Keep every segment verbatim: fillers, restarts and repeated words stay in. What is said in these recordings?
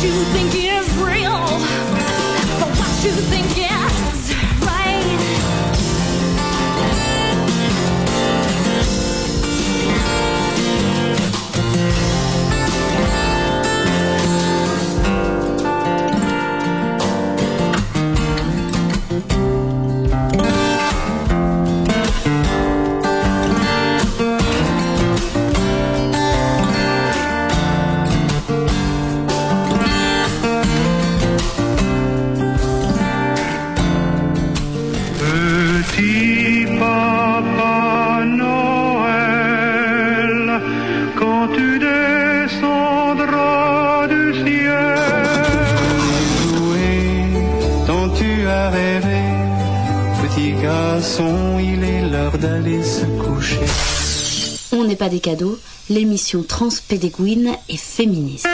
you think is real, for what you think is right. Il est l'heure d'aller se coucher. On n'est pas des cadeaux, l'émission transpédéguine et féministe.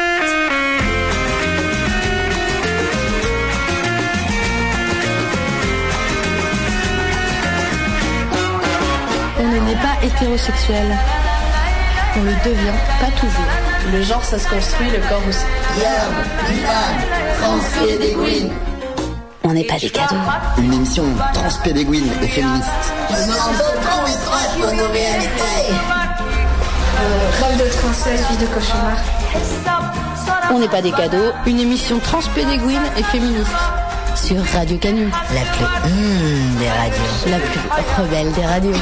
On ne naît pas hétérosexuel. On le devient pas toujours. Le genre ça se construit, le corps aussi. Yerbe, bifane, transpédéguine. On n'est pas des cadeaux. Une émission transpédéguine et féministe. Nos réalités. Euh, rêve de princesse, vie de cauchemar. On n'est pas des cadeaux. Une émission transpédéguine et féministe. Sur Radio Canu. La plus hum des radios. La plus rebelle des radios.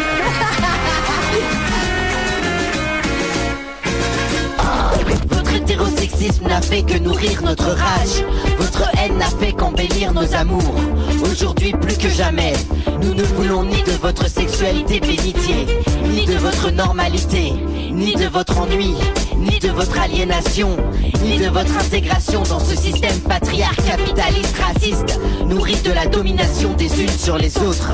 Votre hétérosexisme n'a fait que nourrir notre rage. Votre haine n'a fait qu'embellir nos amours. Aujourd'hui plus que jamais, nous ne voulons ni de votre sexualité bénitier, ni de votre normalité, ni de votre ennui, ni de votre aliénation, ni de votre intégration dans ce système patriarcal, capitaliste, raciste, nourri de la domination des unes sur les autres.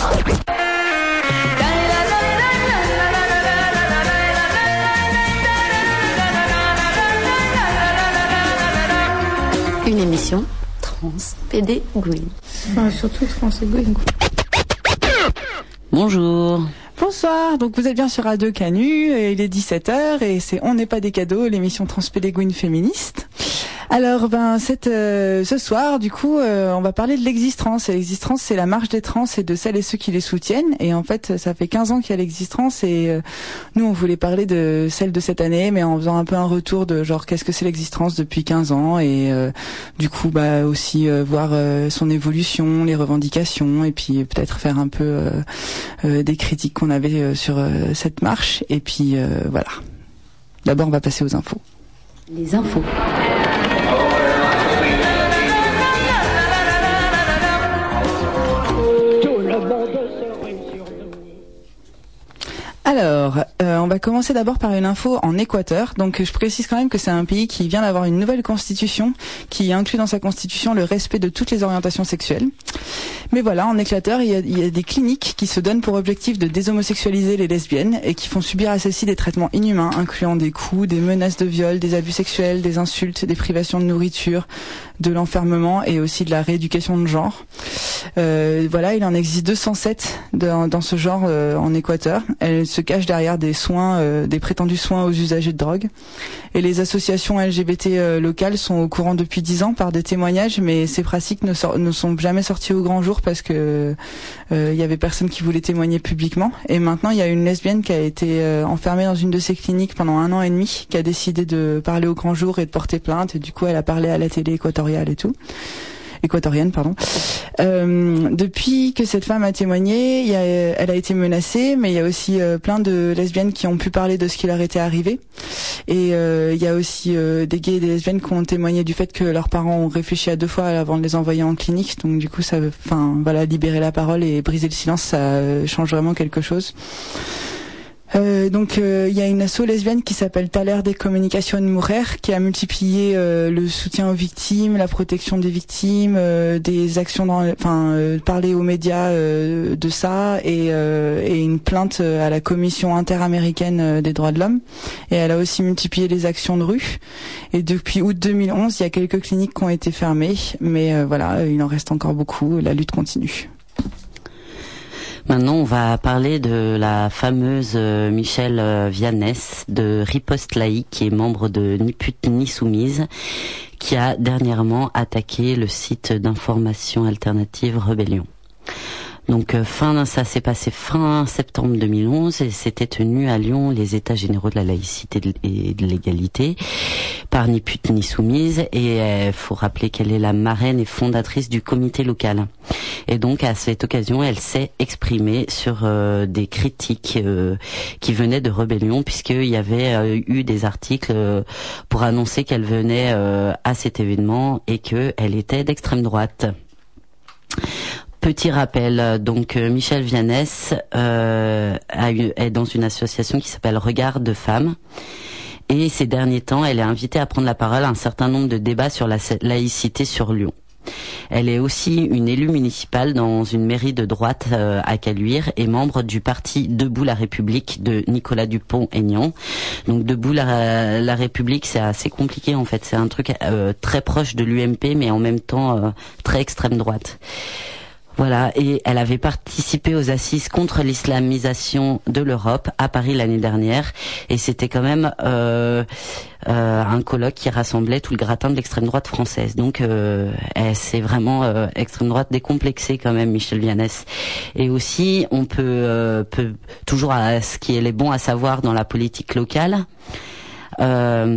Une émission transpédéguine. Enfin, surtout transpédéguine. Bonjour. Bonsoir, donc vous êtes bien sur Radio Canu, et il est dix-sept heures et c'est On n'est pas des cadeaux, l'émission transpédéguine féministe. Alors ben cette euh, ce soir du coup euh, on va parler de l'existence. Et l'existence c'est la marche des trans et de celles et ceux qui les soutiennent. Et en fait ça fait quinze ans qu'il y a l'existence et euh, nous on voulait parler de celle de cette année, mais en faisant un peu un retour de genre qu'est-ce que c'est l'existence depuis quinze ans et euh, du coup bah aussi euh, voir euh, son évolution, les revendications et puis peut-être faire un peu euh, euh, des critiques qu'on avait euh, sur euh, cette marche. Et puis euh, voilà. D'abord on va passer aux infos. Les infos. Alors, euh, on va commencer d'abord par une info en Équateur. Donc, je précise quand même que c'est un pays qui vient d'avoir une nouvelle constitution, qui inclut dans sa constitution le respect de toutes les orientations sexuelles. Mais voilà, en Équateur, il y a, il y a des cliniques qui se donnent pour objectif de déshomosexualiser les lesbiennes et qui font subir à celles-ci des traitements inhumains, incluant des coups, des menaces de viol, des abus sexuels, des insultes, des privations de nourriture, de l'enfermement et aussi de la rééducation de genre. Euh, voilà, il en existe deux cent sept dans, dans ce genre euh, en Équateur. Elles se cachent derrière des soins, euh, des prétendus soins aux usagers de drogue. Et les associations L G B T euh, locales sont au courant depuis dix ans par des témoignages, mais ces pratiques ne, sort, ne sont jamais sorties au grand jour parce que euh, y avait personne qui voulait témoigner publiquement. Et maintenant, il y a une lesbienne qui a été euh, enfermée dans une de ces cliniques pendant un an et demi, qui a décidé de parler au grand jour et de porter plainte. Et du coup, elle a parlé à la télé équatoriale et tout. équatorienne, pardon. Euh, depuis que cette femme a témoigné, il y a, elle a été menacée, mais il y a aussi euh, plein de lesbiennes qui ont pu parler de ce qui leur était arrivé. Et euh, il y a aussi euh, des gays et des lesbiennes qui ont témoigné du fait que leurs parents ont réfléchi à deux fois avant de les envoyer en clinique. Donc du coup, ça, enfin voilà, libérer la parole et briser le silence, ça euh, change vraiment quelque chose. Euh, donc il euh, y a une asso lesbienne qui s'appelle Taller de Comunicación Mujer qui a multiplié euh, le soutien aux victimes, la protection des victimes, euh, des actions, dans, enfin euh, parler aux médias euh, de ça et, euh, et une plainte à la Commission interaméricaine des droits de l'homme. Et elle a aussi multiplié les actions de rue. Et depuis août deux mille onze, il y a quelques cliniques qui ont été fermées, mais euh, voilà, il en reste encore beaucoup. La lutte continue. Maintenant, on va parler de la fameuse Michèle Vianès de Riposte Laïque, qui est membre de Ni Pute Ni Soumise, qui a dernièrement attaqué le site d'information alternative Rebellion. Donc euh, fin, ça s'est passé fin septembre deux mille onze et s'était tenu à Lyon les États généraux de la laïcité et de l'égalité par Ni Pute Ni Soumise, et il euh, faut rappeler qu'elle est la marraine et fondatrice du comité local. Et donc à cette occasion, elle s'est exprimée sur euh, des critiques euh, qui venaient de Rebellion, puisqu'il y avait euh, eu des articles euh, pour annoncer qu'elle venait euh, à cet événement et qu'elle était d'extrême droite. Petit rappel, donc euh, Michèle Vianès euh, a eu, est dans une association qui s'appelle Regard de Femmes, et ces derniers temps, elle est invitée à prendre la parole à un certain nombre de débats sur la laïcité sur Lyon. Elle est aussi une élue municipale dans une mairie de droite euh, à Caluire et membre du parti Debout la République de Nicolas Dupont-Aignan. Donc Debout la, la République, c'est assez compliqué en fait, c'est un truc euh, très proche de l'U M P mais en même temps euh, très extrême droite. Voilà, et elle avait participé aux assises contre l'islamisation de l'Europe à Paris l'année dernière, et c'était quand même euh, euh, un colloque qui rassemblait tout le gratin de l'extrême droite française. Donc euh, c'est vraiment euh, extrême droite décomplexée quand même, Michèle Vianès. Et aussi, on peut, euh, peut toujours à ce qui est bon à savoir dans la politique locale. Euh,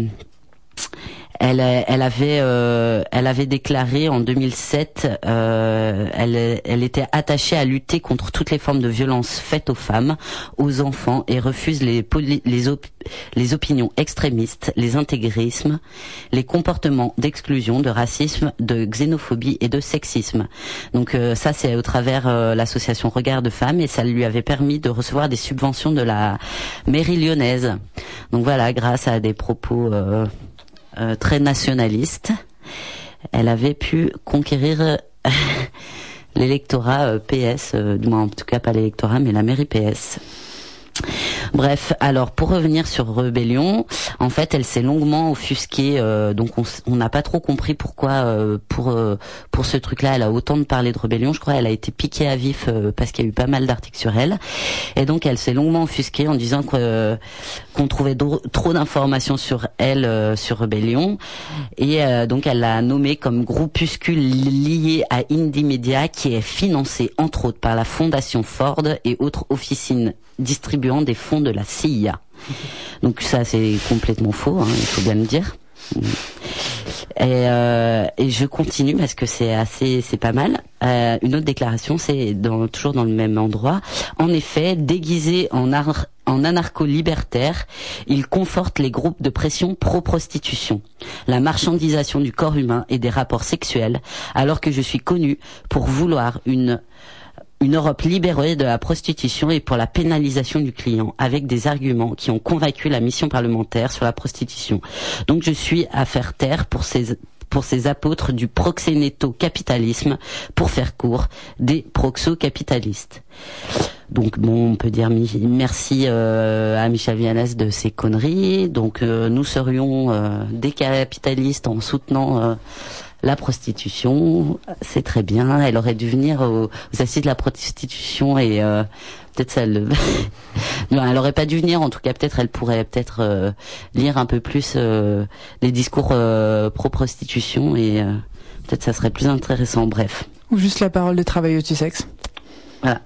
Elle, elle avait, euh, elle avait déclaré en deux mille sept, euh, elle, elle était attachée à lutter contre toutes les formes de violence faites aux femmes, aux enfants, et refuse les, poli- les, op- les opinions extrémistes, les intégrismes, les comportements d'exclusion, de racisme, de xénophobie et de sexisme. Donc euh, ça, c'est au travers euh, l'association Regard de Femmes, et ça lui avait permis de recevoir des subventions de la mairie lyonnaise. Donc voilà, grâce à des propos Euh, Euh, très nationaliste, elle avait pu conquérir euh, l'électorat euh, P S, euh, du moins en tout cas pas l'électorat, mais la mairie P S. Bref, alors pour revenir sur Rebellion, en fait, elle s'est longuement offusquée, euh, donc on n'a pas trop compris pourquoi euh, pour euh, pour ce truc-là, elle a autant de parler de Rebellion. Je crois elle a été piquée à vif euh, parce qu'il y a eu pas mal d'articles sur elle, et donc elle s'est longuement offusquée en disant que, euh, qu'on trouvait do- trop d'informations sur elle euh, sur Rebellion, et euh, donc elle l'a nommé comme groupuscule lié à Indie Media, qui est financé entre autres par la Fondation Ford et autres officines distribuant des fonds de la C I A. Donc ça c'est complètement faux, hein, il faut bien le dire. Et, euh, et je continue parce que c'est assez, c'est pas mal. Euh, une autre déclaration, c'est dans, toujours dans le même endroit. En effet, déguisé en, ar- en anarcho-libertaire, il conforte les groupes de pression pro-prostitution, la marchandisation du corps humain et des rapports sexuels, alors que je suis connu pour vouloir une Une Europe libérée de la prostitution et pour la pénalisation du client, avec des arguments qui ont convaincu la mission parlementaire sur la prostitution. Donc je suis à faire taire pour ces, pour ces apôtres du proxénéto-capitalisme, pour faire court, des proxo-capitalistes. Donc bon, on peut dire merci euh, à Michèle Vianès de ces conneries. Donc euh, nous serions euh, des capitalistes en soutenant euh, la prostitution, c'est très bien. Elle aurait dû venir aux, aux assises de la prostitution et euh, peut-être ça le... non, elle aurait pas dû venir. En tout cas, peut-être elle pourrait peut-être euh, lire un peu plus euh, les discours euh, pro-prostitution et euh, peut-être ça serait plus intéressant. Bref. Ou juste la parole de travailleuse du sexe. Voilà.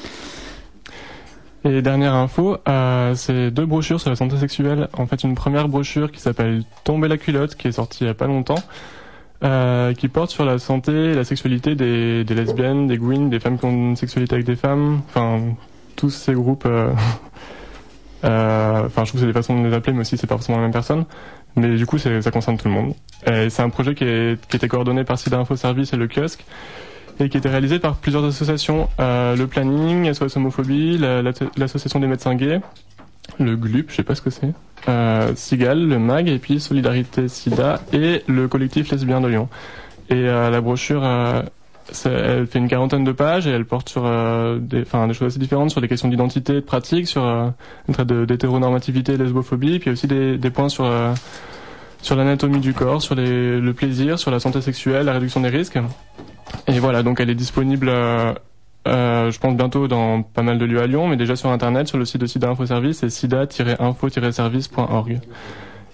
Et dernière info, euh, c'est deux brochures sur la santé sexuelle. En fait, une première brochure qui s'appelle Tomber la culotte, qui est sortie il y a pas longtemps. Euh, qui porte sur la santé et la sexualité des, des lesbiennes, des gouines, des femmes qui ont une sexualité avec des femmes, enfin tous ces groupes. Euh, euh, enfin, je trouve que c'est des façons de les appeler, mais aussi c'est pas forcément la même personne. Mais du coup, c'est, ça concerne tout le monde. Et c'est un projet qui, est, qui était coordonné par SIDA Info Service et le kiosque, et qui était réalisé par plusieurs associations, euh, le Planning, S O S Homophobie, la, la, l'association des médecins gays, le G L U P, je sais pas ce que c'est. Euh, Sigal, le M A G, et puis Solidarité Sida et le collectif lesbien de Lyon. Et euh, la brochure, euh, elle fait une quarantaine de pages et elle porte sur euh, des, enfin, des choses assez différentes, sur des questions d'identité, de pratique, sur euh, un trait de, d'hétéronormativité et lesbophobie, puis aussi des, des points sur euh, sur l'anatomie du corps, sur les, le plaisir, sur la santé sexuelle, la réduction des risques. Et voilà, donc elle est disponible euh, Euh, je pense bientôt dans pas mal de lieux à Lyon, mais déjà sur internet, sur le site de SIDA Info Service, c'est sida tiret info tiret service point org.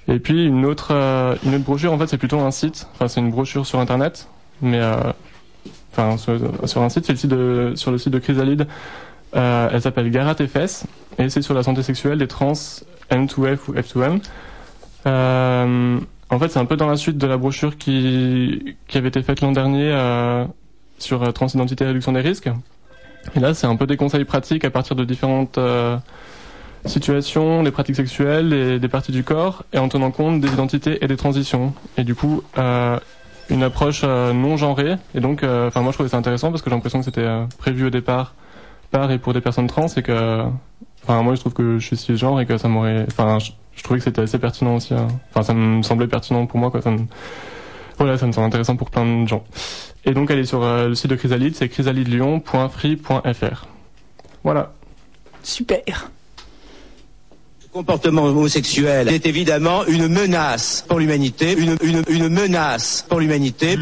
Et puis une autre euh, une autre brochure, en fait, c'est plutôt un site. Enfin, c'est une brochure sur internet, mais euh, enfin sur, sur un site, c'est le site de sur le site de Chrysalide. Euh, elle s'appelle Garat F S et c'est sur la santé sexuelle des trans M deux F ou F deux M. Euh, en fait, c'est un peu dans la suite de la brochure qui qui avait été faite l'an dernier euh, sur euh, transidentité et réduction des risques. Et là, c'est un peu des conseils pratiques à partir de différentes euh, situations, des pratiques sexuelles, et des parties du corps, et en tenant compte des identités et des transitions. Et du coup, euh, une approche euh, non genrée. Et donc, enfin, euh, moi, je trouvais ça intéressant parce que j'ai l'impression que c'était euh, prévu au départ par et pour des personnes trans, et que, enfin, moi, je trouve que je suis cisgenre et que ça m'aurait, enfin, je, je trouvais que c'était assez pertinent aussi. Enfin, hein. ça me semblait pertinent pour moi, quoi. Ça me, voilà, ça me semble intéressant pour plein de gens. Et donc, elle est sur euh, le site de Chrysalide, c'est chrysalidelion point free point f r. Voilà. Super. Le comportement homosexuel est évidemment une menace pour l'humanité, une, une, une menace pour l'humanité.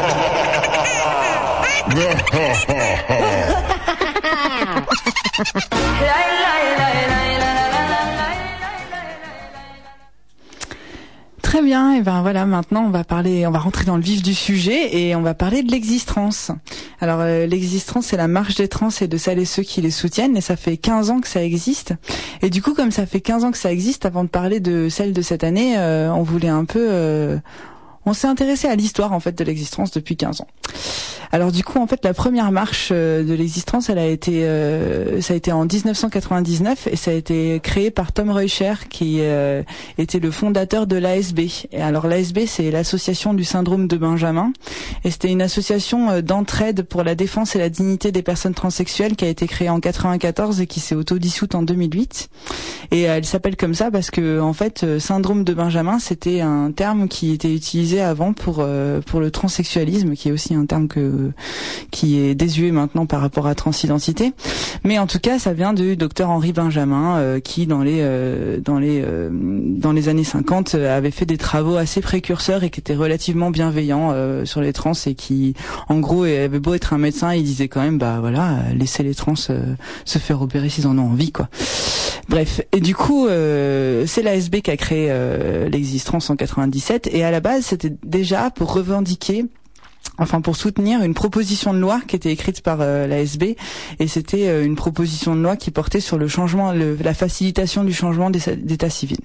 Très bien, et ben voilà, maintenant on va parler, on va rentrer dans le vif du sujet et on va parler de l'existrance. Alors euh, l'existrance, c'est la marche des trans et de celles et ceux qui les soutiennent, et ça fait quinze ans que ça existe. Et du coup, comme ça fait quinze ans que ça existe, avant de parler de celle de cette année, euh, on voulait un peu euh, on s'est intéressé à l'histoire en fait de l'existrance depuis quinze ans. Alors du coup, en fait, la première marche euh, de l'existrance, elle a été, euh, ça a été en dix-neuf cent quatre-vingt-dix-neuf et ça a été créé par Tom Reuscher, qui euh, était le fondateur de l'A S B. Et alors l'A S B, c'est l'association du syndrome de Benjamin, et c'était une association euh, d'entraide pour la défense et la dignité des personnes transsexuelles qui a été créée en quatre-vingt-quatorze et qui s'est autodissoute en deux mille huit. Et euh, elle s'appelle comme ça parce que en fait, euh, syndrome de Benjamin, c'était un terme qui était utilisé avant pour euh, pour le transsexualisme, qui est aussi un terme que qui est désuet maintenant par rapport à transidentité, mais en tout cas ça vient du docteur Henri Benjamin euh, qui dans les euh, dans les euh, dans les années cinquante euh, avait fait des travaux assez précurseurs et qui était relativement bienveillant euh, sur les trans, et qui en gros avait beau être un médecin, il disait quand même bah voilà, laissez les trans euh, se faire opérer s'ils en ont envie, quoi. Bref, et du coup euh, c'est l'A S B qui a créé euh, l'existrance en quatre-vingt-dix-sept, et à la base c'était déjà pour revendiquer, enfin pour soutenir une proposition de loi qui était écrite par euh, l'A S B, et c'était euh, une proposition de loi qui portait sur le changement, le, la facilitation du changement d'état civil.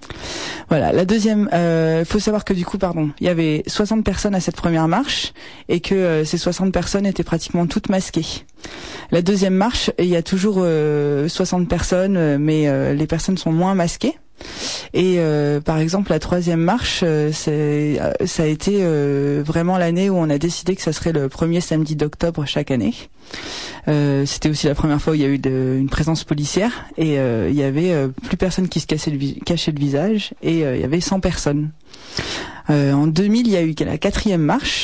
Voilà. La deuxième, euh, faut savoir que du coup, pardon, il y avait soixante personnes à cette première marche, et que euh, ces soixante personnes étaient pratiquement toutes masquées. La deuxième marche, il y a toujours euh, soixante personnes, mais euh, les personnes sont moins masquées. Et euh, par exemple, la troisième marche, euh, c'est, euh, ça a été euh, vraiment l'année où on a décidé que ça serait le premier samedi d'octobre chaque année. Euh, c'était aussi la première fois où il y a eu de, une présence policière, et euh, il y avait euh, plus personne qui se cachait le, cachait le visage, et euh, il y avait cent personnes. Euh, en deux mille, il y a eu la quatrième marche.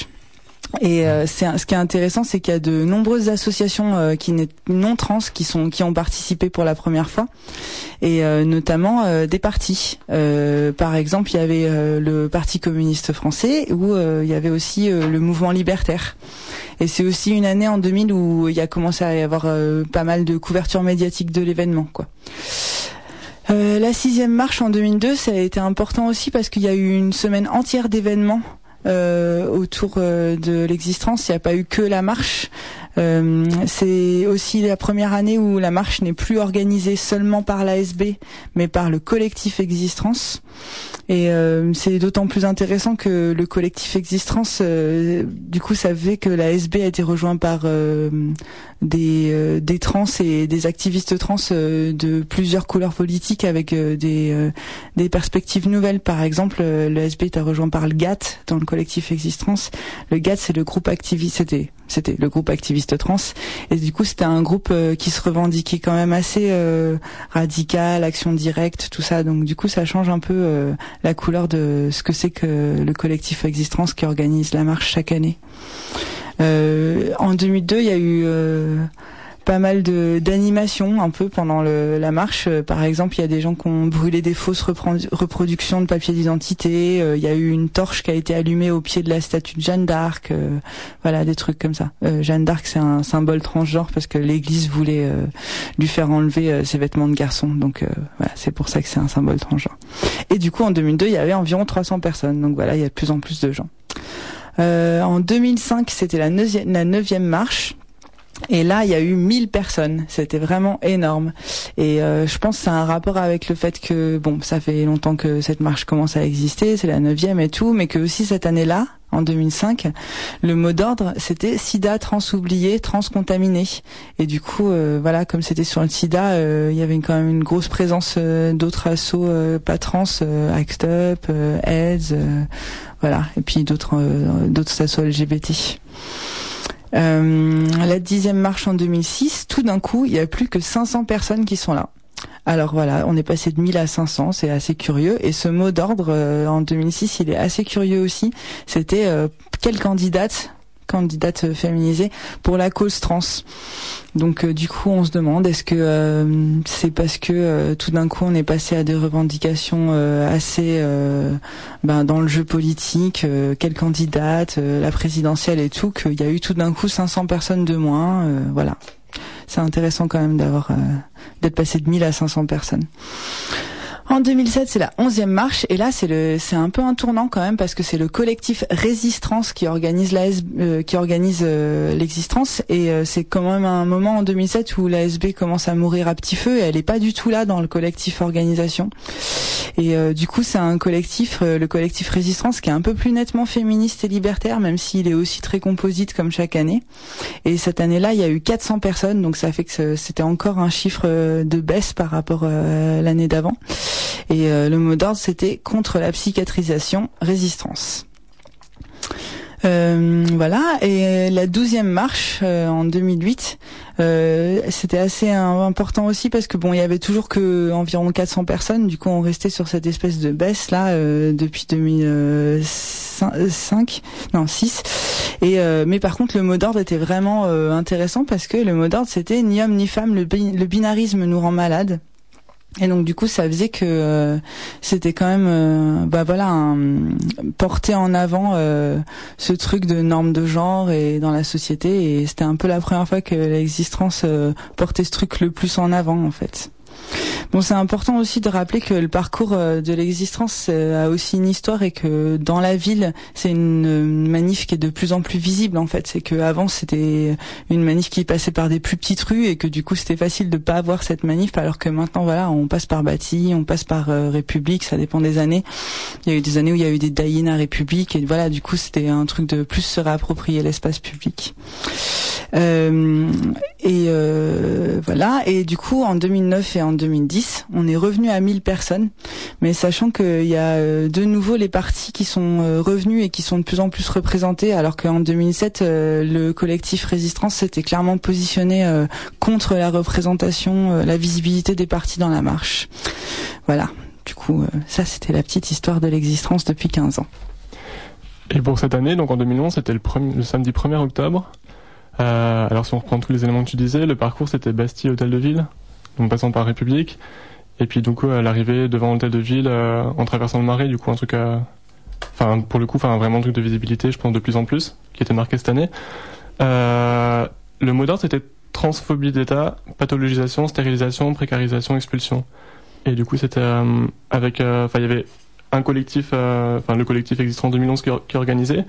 Et euh, c'est ce qui est intéressant, c'est qu'il y a de nombreuses associations euh, qui non trans qui sont qui ont participé pour la première fois, et euh, notamment euh, des partis. Euh, par exemple, il y avait euh, le Parti communiste français, où euh, il y avait aussi euh, le mouvement libertaire. Et c'est aussi une année en deux mille où il y a commencé à y avoir euh, pas mal de couverture médiatique de l'événement, quoi. Euh, la sixième marche en deux mille deux, ça a été important aussi parce qu'il y a eu une semaine entière d'événements Euh, autour euh, de l'existrance. Il n'y a pas eu que la marche. Euh, c'est aussi la première année où la marche n'est plus organisée seulement par l'A S B, mais par le collectif Existrance. Et euh, c'est d'autant plus intéressant que le collectif Existrance, euh, du coup, ça fait que l'A S B a été rejoint par euh, des, euh, des trans et des activistes trans euh, de plusieurs couleurs politiques, avec euh, des, euh, des perspectives nouvelles. Par exemple, euh, l'A S B est rejoint par le G A T dans le collectif Existrance. Le G A T, c'est le groupe activiste, c'était, c'était le groupe activiste trans. Et du coup, c'était un groupe euh, qui se revendiquait quand même assez euh, radical, action directe, tout ça. Donc du coup, ça change un peu euh, la couleur de ce que c'est que le collectif Existrance qui organise la marche chaque année. Euh, en deux mille deux, il y a eu euh, pas mal de d'animations un peu pendant le, la marche. Euh, par exemple, il y a des gens qui ont brûlé des fausses reprodu- reproductions de papier d'identité. Euh, il y a eu une torche qui a été allumée au pied de la statue de Jeanne d'Arc. Euh, voilà, des trucs comme ça. Euh, Jeanne d'Arc, c'est un symbole transgenre parce que l'Église voulait euh, lui faire enlever euh, ses vêtements de garçon. Donc euh, voilà, c'est pour ça que c'est un symbole transgenre. Et du coup, en deux mille deux, il y avait environ trois cents personnes. Donc voilà, il y a de plus en plus de gens. Euh, en deux mille cinq, c'était la neuvième, la neuvième marche. Et là, il y a eu mille personnes. C'était vraiment énorme. Et euh, je pense que ça a un rapport avec le fait que, bon, ça fait longtemps que cette marche commence à exister, c'est la neuvième et tout, mais que aussi cette année-là, en deux mille cinq, le mot d'ordre, c'était sida, trans oublié, trans contaminé. Et du coup, euh, voilà, comme c'était sur le sida, euh, il y avait une, quand même une grosse présence euh, d'autres assos euh, pas trans, euh, Act Up, euh, AIDS, euh, voilà, et puis d'autres euh, d'autres assos L G B T. Euh, la dixième marche en deux mille six, tout d'un coup, il y a plus que cinq cents personnes qui sont là. Alors voilà, on est passé de mille à cinq cents, c'est assez curieux. Et ce mot d'ordre, euh, en deux mille six, il est assez curieux aussi. C'était euh, quelle candidate, candidate féminisée pour la cause trans. Donc euh, du coup, on se demande, est-ce que euh, c'est parce que euh, tout d'un coup, on est passé à des revendications euh, assez euh, ben, dans le jeu politique, euh, quelle candidate, euh, la présidentielle et tout, qu'il y a eu tout d'un coup cinq cents personnes de moins, euh, voilà. C'est intéressant quand même d'avoir euh, d'être passé de mille à cinq cents personnes. En deux mille sept, c'est la onzième marche, et là c'est le c'est un peu un tournant quand même parce que c'est le collectif Résistance qui organise la S, euh, qui organise euh, l'existence, et euh, c'est quand même un moment en deux mille sept où la S B commence à mourir à petit feu et elle est pas du tout là dans le collectif organisation. Et euh, du coup, c'est un collectif, euh, le collectif Résistance, qui est un peu plus nettement féministe et libertaire, même s'il est aussi très composite comme chaque année. Et cette année-là, il y a eu quatre cents personnes, donc ça fait que c'était encore un chiffre de baisse par rapport à l'année d'avant. Et euh, le mot d'ordre, c'était contre la psychiatrisation, résistance. Euh, voilà. Et la douzième marche euh, en deux mille huit, euh, c'était assez euh, important aussi parce que bon, il y avait toujours que environ quatre cents personnes. Du coup, on restait sur cette espèce de baisse là euh, depuis deux mille cinq, non six. Et euh, mais par contre, le mot d'ordre était vraiment euh, intéressant parce que le mot d'ordre, c'était ni homme ni femme, le, bi- le binarisme nous rend malade. Et donc du coup ça faisait que euh, c'était quand même euh, bah voilà un, porter en avant euh, ce truc de normes de genre et dans la société, et c'était un peu la première fois que l'existence euh, portait ce truc le plus en avant en fait. Bon, c'est important aussi de rappeler que le parcours de l'existence a aussi une histoire et que dans la ville, c'est une manif qui est de plus en plus visible en fait. C'est que avant c'était une manif qui passait par des plus petites rues et que du coup c'était facile de pas avoir cette manif, alors que maintenant voilà, on passe par Bâti, on passe par euh, République, ça dépend des années. Il y a eu des années où il y a eu des die-in à République et voilà, du coup c'était un truc de plus se réapproprier l'espace public. Euh, et euh, voilà, et du coup en deux mille neuf et en deux mille dix, on est revenu à mille personnes, mais sachant qu'il y a euh, de nouveau les partis qui sont euh, revenus et qui sont de plus en plus représentés, alors qu'en deux mille sept, euh, le collectif Résistance s'était clairement positionné euh, contre la représentation, euh, la visibilité des partis dans la marche. Voilà, du coup, euh, ça c'était la petite histoire de l'existence depuis quinze ans. Et pour cette année, donc en deux mille onze, c'était le, premier, le samedi premier octobre. Euh, alors si on reprend tous les éléments que tu disais, le parcours c'était Bastille, Hôtel de Ville, donc passant par République, et puis du coup à l'arrivée devant l'Hôtel de Ville euh, en traversant le Marais, du coup un truc à, enfin pour le coup, enfin vraiment un truc de visibilité, je pense de plus en plus, qui était marqué cette année. Euh, le mot d'ordre c'était transphobie d'État, pathologisation, stérilisation, précarisation, expulsion. Et du coup c'était euh, avec, enfin euh, il y avait un collectif, enfin euh, le collectif existant en deux mille onze qui, qui organisait,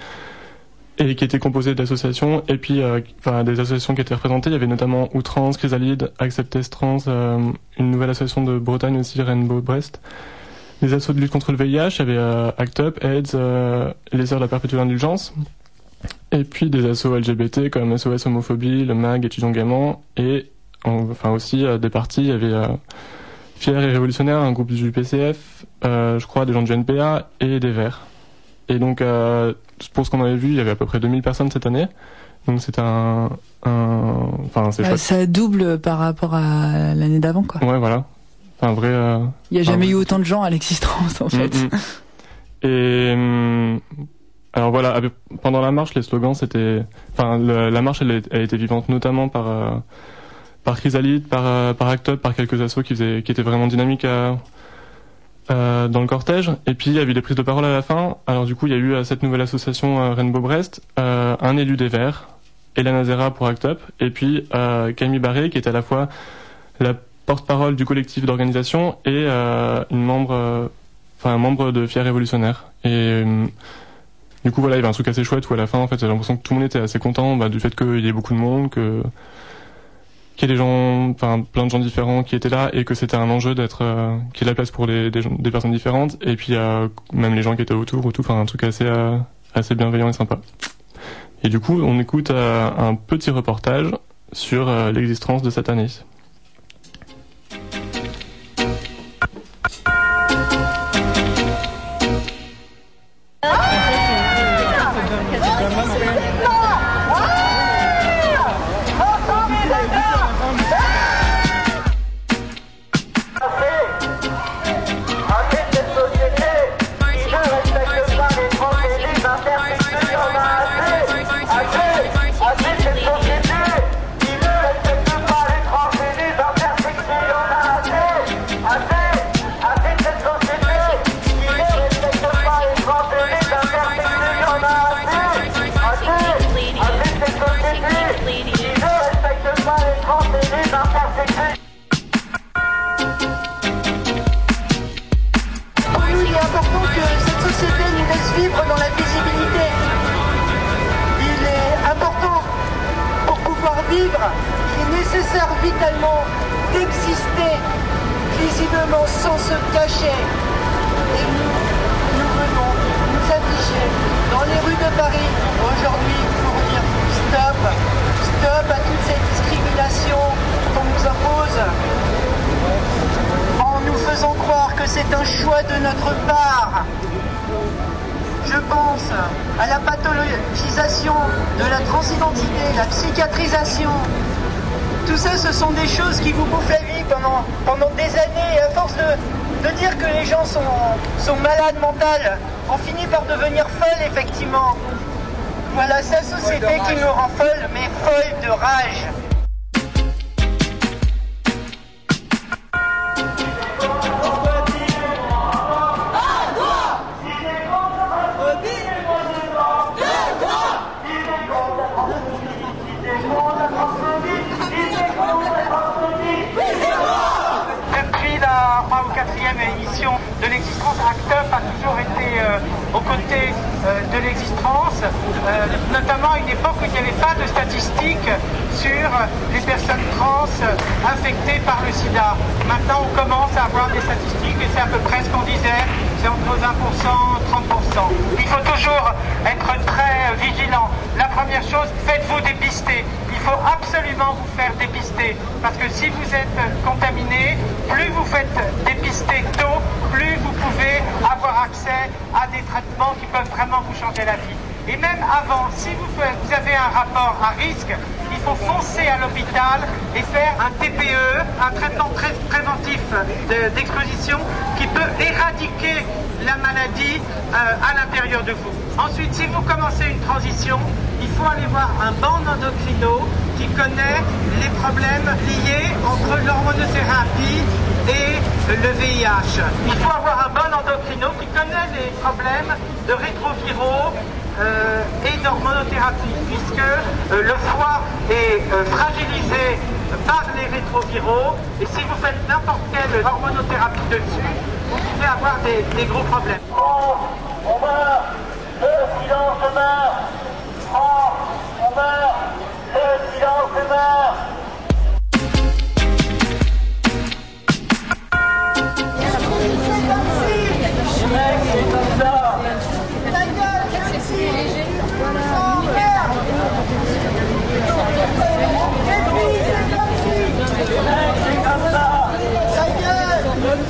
et qui était composé d'associations, et puis euh, enfin des associations qui étaient représentées. Il y avait notamment Outrance, Chrysalide, Acceptez Trans, euh, une nouvelle association de Bretagne aussi, Rainbow Brest. Des assos de lutte contre le V I H, il y avait euh, Act Up, AIDS, euh, les Heures de la Perpétuelle Indulgence, et puis des assos L G B T comme S O S Homophobie, le M A G, Étudiants Gaiement, et en, enfin aussi euh, des partis. Il y avait euh, Fiers et Révolutionnaires, un groupe du P C F, euh, je crois des gens du N P A et des Verts. Et donc, euh, pour ce qu'on avait vu, il y avait à peu près deux mille personnes cette année. Donc c'était un... un... Enfin, c'est euh, chouette. Ça double par rapport à l'année d'avant, quoi. Ouais, voilà. Un vrai... Euh... Il n'y a jamais vrai... eu autant de gens à l'existence, en fait. Mm-hmm. Et... Hum, alors voilà, pendant la marche, les slogans, c'était... Enfin, le, la marche, elle, elle était vivante notamment par... Euh, par Chrysalide, par, euh, par Act Up, par quelques assos qui, faisaient, qui étaient vraiment dynamiques à... Euh, dans le cortège. Et puis il y avait des prises de parole à la fin. Alors du coup il y a eu euh, cette nouvelle association euh, Rainbow Brest, euh, un élu des Verts, Hélène Azera pour Act Up, et puis euh, Camille Barré qui est à la fois la porte-parole du collectif d'organisation et euh, une membre euh, enfin un membre de Fier Révolutionnaire. Et euh, du coup voilà, il y avait un truc assez chouette où à la fin en fait j'ai l'impression que tout le monde était assez content bah, du fait qu'il y ait beaucoup de monde, que qu'il y ait des gens, enfin plein de gens différents qui étaient là et que c'était un enjeu d'être euh, qu'il y ait de la place pour les des, des personnes différentes et puis euh, même les gens qui étaient autour ou tout, enfin un truc assez euh, assez bienveillant et sympa. Et du coup on écoute euh, un petit reportage sur euh, l'existence de cette année. Vivre dans la visibilité. Il est important pour pouvoir vivre, il est nécessaire vitalement d'exister visiblement sans se cacher. Et nous, nous venons nous afficher dans les rues de Paris aujourd'hui pour dire stop, stop à toute cette discrimination qu'on nous impose en nous faisant croire que c'est un choix de notre part. Je pense à la pathologisation de la transidentité, la psychiatrisation. Tout ça, ce sont des choses qui vous bouffent la vie pendant, pendant des années. Et à force de, de dire que les gens sont, sont malades mentales, on finit par devenir folles, effectivement. Voilà sa société qui nous rend folles, mais folles de rage. Édition de l'existence, ACT UP a toujours été euh, aux côtés euh, de l'existence, euh, notamment à une époque où il n'y avait pas de statistiques sur les personnes trans infectées par le sida. Maintenant on commence à avoir des statistiques et c'est à peu près ce qu'on disait, c'est entre vingt pour cent et trente pour cent. Il faut toujours être très vigilant. La première chose, faites-vous dépister. Il faut absolument vous faire dépister parce que si vous êtes contaminé, plus vous faites dépister tôt, plus vous pouvez avoir accès à des traitements qui peuvent vraiment vous changer la vie. Et même avant, si vous, faites, vous avez un rapport à risque, il faut foncer à l'hôpital et faire un T P E, un traitement pré préventif d'exposition qui peut éradiquer la maladie euh, à l'intérieur de vous. Ensuite, si vous commencez une transition, il faut aller voir un bon endocrino qui connaît les problèmes liés entre l'hormonothérapie et le V I H. Il faut avoir un bon endocrino qui connaît les problèmes de rétroviraux euh, et d'hormonothérapie, puisque euh, le foie est euh, fragilisé par les rétroviraux, et si vous faites n'importe quelle hormonothérapie dessus, vous pouvez avoir des, des gros problèmes. On, on meurt, le silence meurt, on, on meurt, le silence meurt. C'est comme ça. Ta gueule, merci. Oh merde. C'est comme ça. Ta gueule.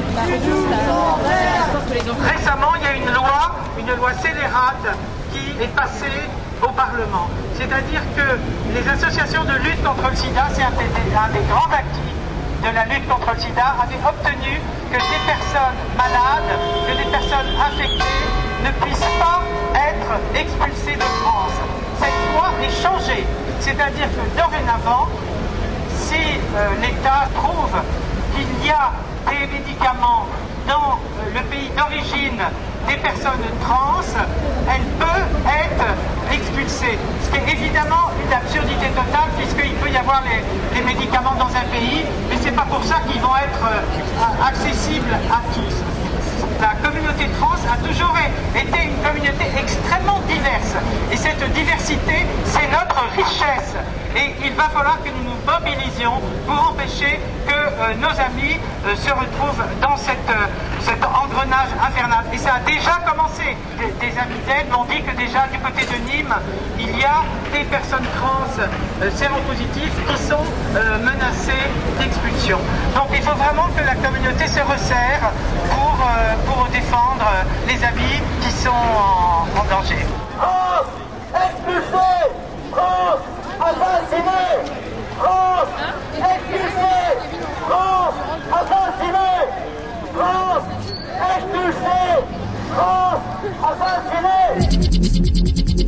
Récemment, il y a une loi, une loi scélérate qui est passée au Parlement. C'est-à-dire que les associations de lutte contre le sida, c'est un, un des grands acquis de la lutte contre le sida, avaient obtenu que des personnes malades, que des personnes infectées ne puissent pas être expulsées de France. Cette loi est changée, c'est-à-dire que dorénavant, si euh, l'État trouve qu'il y a des médicaments dans euh, le pays d'origine des personnes trans, elle peut être expulsée. Ce qui est évidemment une absurdité totale, puisqu'il peut y avoir les, les médicaments dans un pays, mais c'est pas pour ça qu'ils vont être euh, accessibles à tous. la communauté trans a toujours été une communauté extrêmement diverse. Et cette diversité, c'est notre richesse. Et il va falloir que nous nous mobilisions pour empêcher que euh, nos amis euh, se retrouvent dans cette, euh, cet engrenage infernal. Et ça a déjà commencé. Des, des amis d'aide m'ont dit que déjà du côté de Nîmes, il y a des personnes trans euh, séropositives qui sont euh, menacées d'expulsion. Donc il faut vraiment que la communauté se resserre pour, euh, pour défendre les amis qui sont en, en danger. France, expulsée! France, assassinée! France, expulsée! France, assassinée! France, expulsée! France, assassinée!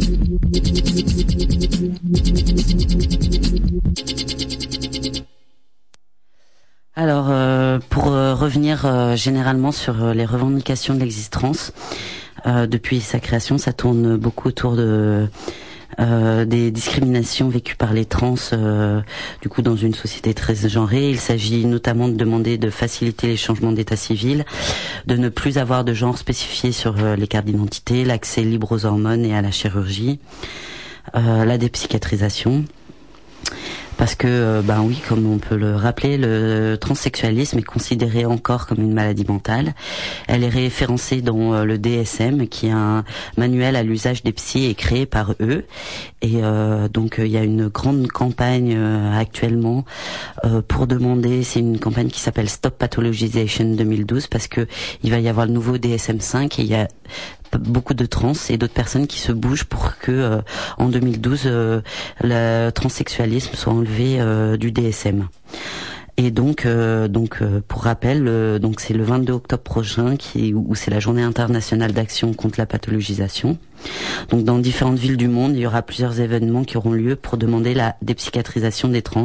Alors, euh, pour euh, revenir euh, généralement sur euh, les revendications de l'existence, euh, depuis sa création, ça tourne beaucoup autour de euh, des discriminations vécues par les trans, euh, du coup dans une société très genrée. Il s'agit notamment de demander de faciliter les changements d'état civil, de ne plus avoir de genre spécifié sur euh, les cartes d'identité, l'accès libre aux hormones et à la chirurgie, euh, la dépsychiatrisation. Parce que, euh, ben oui, comme on peut le rappeler, le transsexualisme est considéré encore comme une maladie mentale. Elle est référencée dans euh, le D S M, qui est un manuel à l'usage des psys et créé par eux. Et euh, donc, il euh, y a une grande campagne euh, actuellement euh, pour demander, c'est une campagne qui s'appelle Stop Pathologization deux mille douze, parce que il va y avoir le nouveau D S M cinq et il y a beaucoup de trans et d'autres personnes qui se bougent pour que euh, en deux mille douze euh, le transsexualisme soit enlevé euh, du D S M. Et donc, euh, donc euh, pour rappel, euh, donc c'est le vingt-deux octobre prochain qui où c'est la Journée internationale d'action contre la pathologisation. Donc dans différentes villes du monde, il y aura plusieurs événements qui auront lieu pour demander la dépsychiatrisation des trans.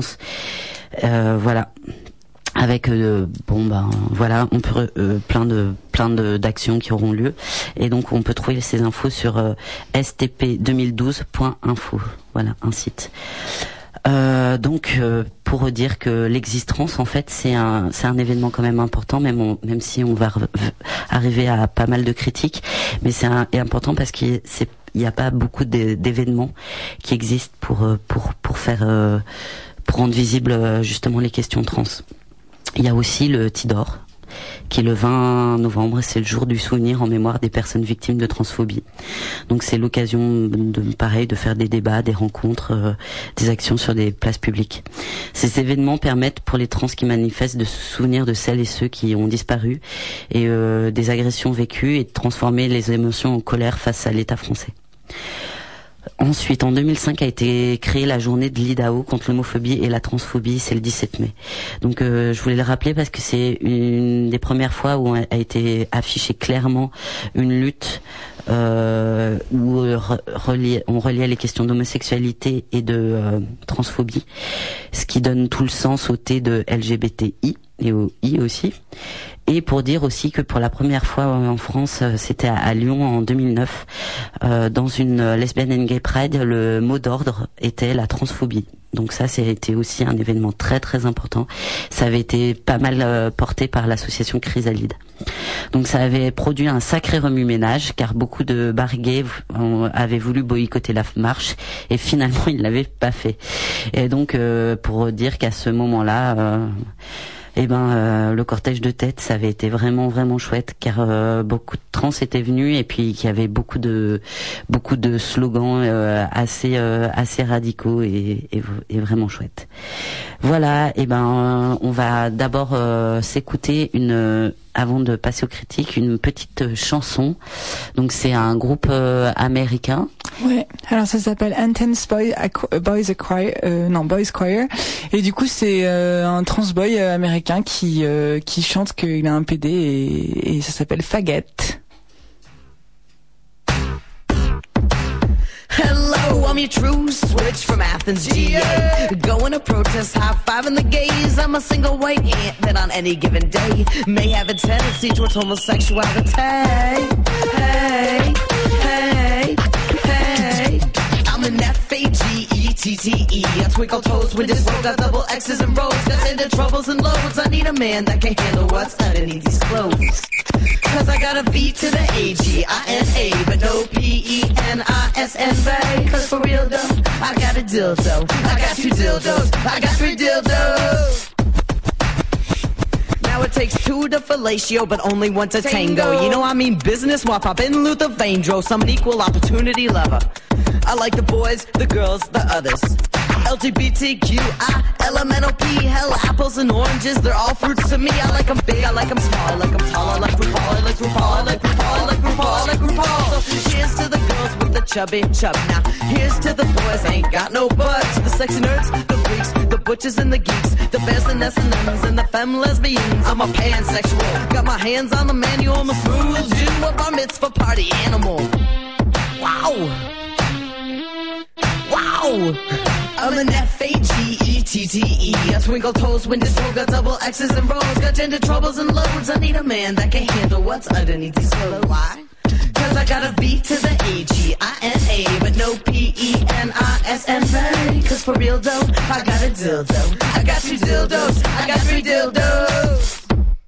Euh, voilà. Avec euh, bon ben voilà, on peut euh, plein de plein de d'actions qui auront lieu et donc on peut trouver ces infos sur euh, s t p deux mille douze point info. Voilà, un site. Euh, donc euh, pour dire que l'existence en fait c'est un c'est un événement quand même important, même on, même si on va re- arriver à pas mal de critiques, mais c'est un, est important parce qu'il c'est il y a pas beaucoup d'événements qui existent pour pour pour faire euh, pour rendre visible justement les questions trans. Il y a aussi le Tidor, qui est le vingt novembre, c'est le jour du souvenir en mémoire des personnes victimes de transphobie. Donc c'est l'occasion de pareil de faire des débats, des rencontres, euh, des actions sur des places publiques. Ces événements permettent pour les trans qui manifestent de se souvenir de celles et ceux qui ont disparu et euh, des agressions vécues et de transformer les émotions en colère face à l'État français. Ensuite, en deux mille cinq a été créée la journée de l'I D A O contre l'homophobie et la transphobie, c'est le dix-sept mai. Donc euh, je voulais le rappeler parce que c'est une des premières fois où a été affichée clairement une lutte euh, où relié, on reliait les questions d'homosexualité et de euh, transphobie, ce qui donne tout le sens au T de L G B T I et au I aussi. Et pour dire aussi que pour la première fois en France, c'était à Lyon en deux mille neuf, euh, dans une Lesbian and Gay Pride, le mot d'ordre était la transphobie. Donc ça, c'était aussi un événement très très important. Ça avait été pas mal euh, porté par l'association Chrysalide. Donc ça avait produit un sacré remue-ménage, car beaucoup de bars gays avaient voulu boycotter la marche, et finalement ils l'avaient pas fait. Et donc euh, pour dire qu'à ce moment-là... Euh, Eh ben, euh, le cortège de tête, ça avait été vraiment vraiment chouette, car euh, beaucoup de trans étaient venus et puis qu'il y avait beaucoup de beaucoup de slogans euh, assez euh, assez radicaux et, et, et vraiment chouettes. Voilà, et ben euh, on va d'abord euh, s'écouter une euh, avant de passer aux critiques, une petite chanson. Donc c'est un groupe euh, américain. Ouais, alors ça s'appelle Intense Boy, Boys Choir, euh, non Boys Choir, et du coup c'est euh, un trans boy euh, américain qui euh, qui chante qu'il a un P D et, et ça s'appelle Faggot. Hello, I'm your true switch from Athens, G A. Going to protest, high-fiving the gays. I'm a single white ant that on any given day may have a tendency towards homosexuality. Hey, hey, hey, hey. I'm an F A G E T T T E. I twinkle toes when this world got double X's and R's. Got into troubles and loads. I need a man that can handle what's underneath these clothes. Cause I got a V to the A G I N A, but no P E N I S N, babe. Cause for real though, I got a dildo. I got two dildos. I got three dildos. Now it takes two to fellatio, but only one to tango. You know I mean business, why pop in Luther Vandross. I'm an equal opportunity lover. I like the boys, the girls, the others. L G B T Q I, L M N O P, hell, apples and oranges, they're all fruits to me. I like them big, I like them small, I like them tall, I like RuPaul, I like RuPaul, I like RuPaul, I like RuPaul, I like RuPaul. So here's to the girls with the chubby chub. Now here's to the boys, ain't got no butts. The sexy nerds, the freaks, the butchers and the geeks, the bears and S and M's and the femme lesbians. I'm a pansexual, got my hands on the manual, I'm a smooth Jew, a bar mitzvah party animal. Wow. Wow! I'm an F A G E T T E. I twinkle toes when this world got double X's and R's. Got into troubles and loads. I need a man that can handle what's underneath these clothes. Why? Cause I got a V to the A G I N A, but no P E N I S N, babe. Cause for real though, I got a dildo. I got two dildos. I got three dildos.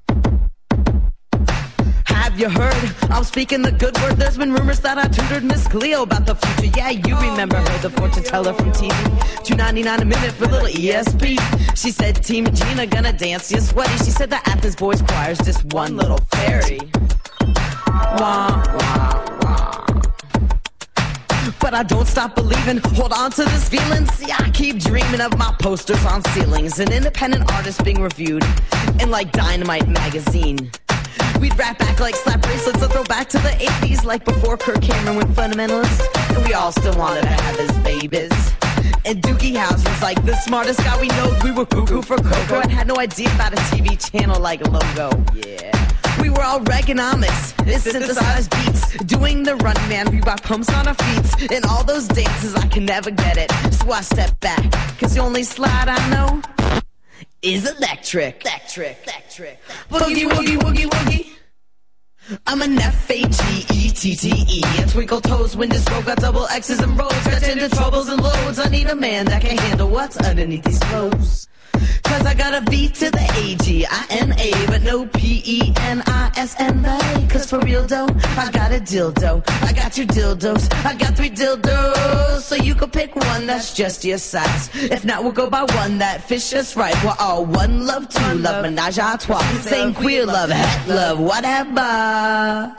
Have you heard? I'm speaking the good word. There's been rumors that I tutored Miss Cleo about the future. Yeah, you remember her, the fortune teller from T V. two ninety-nine a minute for little E S P. She said Team Gina gonna dance you sweaty. She said the Athens Boys Choir's just one little fairy. Wah, wah, wah. But I don't stop believing, hold on to this feeling. See, I keep dreaming of my posters on ceilings, an independent artist being reviewed in like Dynamite magazine. We'd rap back like slap bracelets and throw back to the eighties, like before Kirk Cameron went fundamentalist. And we all still wanted to have his babies. And Doogie House was like the smartest guy we know. We were cuckoo for Coco and had no idea about a T V channel like Logo. Yeah. We were all Reaganomics and synthesized beats, doing the Running Man, we rock pumps on our feet. And all those dances, I can never get it. So I step back, cause the only slide I know is electric. Electric, electric. Boogie, woogie, woogie, woogie. I'm an F A G E T T E. And twinkle toes when this road got double X's and R's. Got into troubles and loads. I need a man that can handle what's underneath these clothes. Cause I got a V to the A G I N A, but no P E N I S N, babe. Cause for real though, I got a dildo. I got two dildos. I got three dildos. So you can pick one that's just your size. If not, we'll go by one that fits just right. We're all one love, two love, menage a trois. Same queer love, het love, whatever.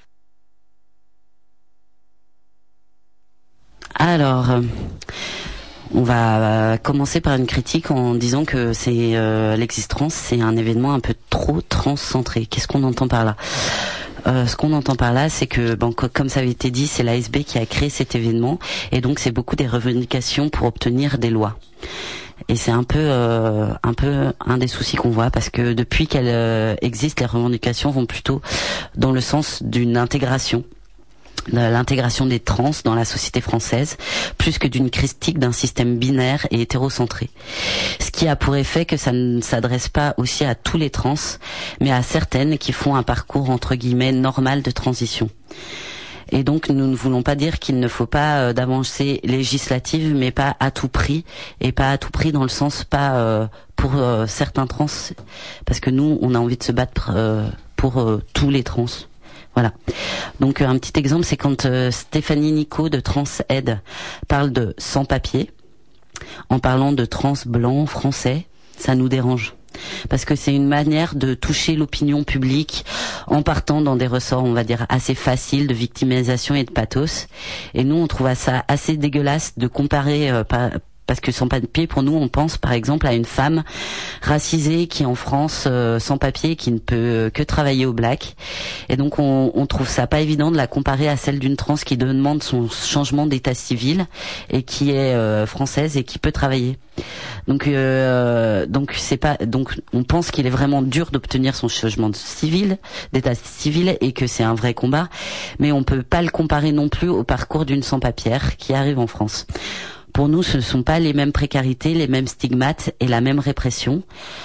Alors, euh, on va commencer par une critique en disant que c'est euh, l'existence, c'est un événement un peu trop transcentré. Qu'est-ce qu'on entend par là ? Euh, ce qu'on entend par là, c'est que, bon, comme ça avait été dit, c'est l'A S B qui a créé cet événement, et donc c'est beaucoup des revendications pour obtenir des lois. Et c'est un peu, euh, un peu un des soucis qu'on voit, parce que depuis qu'elles euh, existent, les revendications vont plutôt dans le sens d'une intégration. De l'intégration des trans dans la société française, plus que d'une critique d'un système binaire et hétérocentré. Ce qui a pour effet que ça ne s'adresse pas aussi à tous les trans, mais à certaines qui font un parcours entre guillemets normal de transition. Et donc nous ne voulons pas dire qu'il ne faut pas euh, d'avancées législatives, mais pas à tout prix, et pas à tout prix dans le sens pas euh, pour euh, certains trans, parce que nous on a envie de se battre euh, pour euh, tous les trans. Voilà. Donc un petit exemple, c'est quand euh, Stéphanie Nico de TransAide parle de sans-papiers, en parlant de trans blancs français, ça nous dérange. Parce que c'est une manière de toucher l'opinion publique en partant dans des ressorts, on va dire, assez faciles de victimisation et de pathos. Et nous, on trouve ça assez dégueulasse de comparer... Euh, pas, Parce que sans papier, pour nous, on pense par exemple à une femme racisée qui est en France euh, sans papier, qui ne peut euh, que travailler au black. Et donc on, on trouve ça pas évident de la comparer à celle d'une trans qui demande son changement d'état civil et qui est euh, française et qui peut travailler. Donc euh, donc c'est pas donc on pense qu'il est vraiment dur d'obtenir son changement de civil, d'état civil, et que c'est un vrai combat. Mais on peut pas le comparer non plus au parcours d'une sans-papière qui arrive en France. Pour nous, ce ne sont pas les mêmes précarités, les mêmes stigmates et la même répression.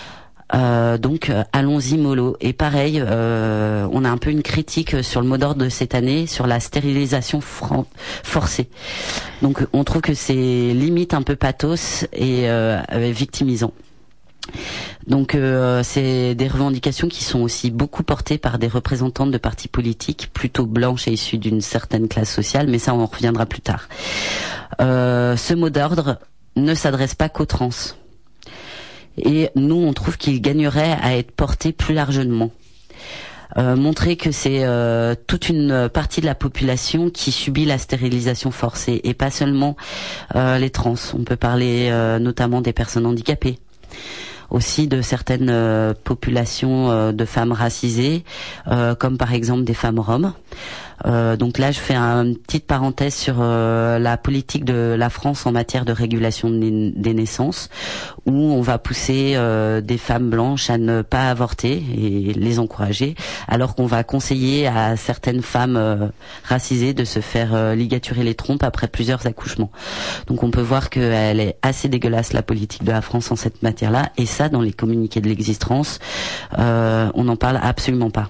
Euh, donc euh, allons-y mollo. Et pareil, euh, on a un peu une critique sur le mot d'ordre de cette année sur la stérilisation fran- forcée. Donc on trouve que c'est limite un peu pathos et euh, victimisant. Donc euh, c'est des revendications qui sont aussi beaucoup portées par des représentantes de partis politiques plutôt blanches et issues d'une certaine classe sociale, mais ça on en reviendra plus tard. Euh, ce mot d'ordre ne s'adresse pas qu'aux trans. Et nous on trouve qu'il gagnerait à être porté plus largement. Euh, montrer que c'est euh, toute une partie de la population qui subit la stérilisation forcée et pas seulement euh, les trans. On peut parler euh, notamment des personnes handicapées, aussi de certaines euh, populations euh, de femmes racisées, euh, comme par exemple des femmes roms. Euh, donc là, je fais une petite parenthèse sur euh, la politique de la France en matière de régulation des, des naissances, où on va pousser euh, des femmes blanches à ne pas avorter et les encourager, alors qu'on va conseiller à certaines femmes euh, racisées de se faire euh, ligaturer les trompes après plusieurs accouchements. Donc on peut voir qu'elle est assez dégueulasse, la politique de la France en cette matière-là, et ça, dans les communiqués de l'existence, euh, on n'en parle absolument pas.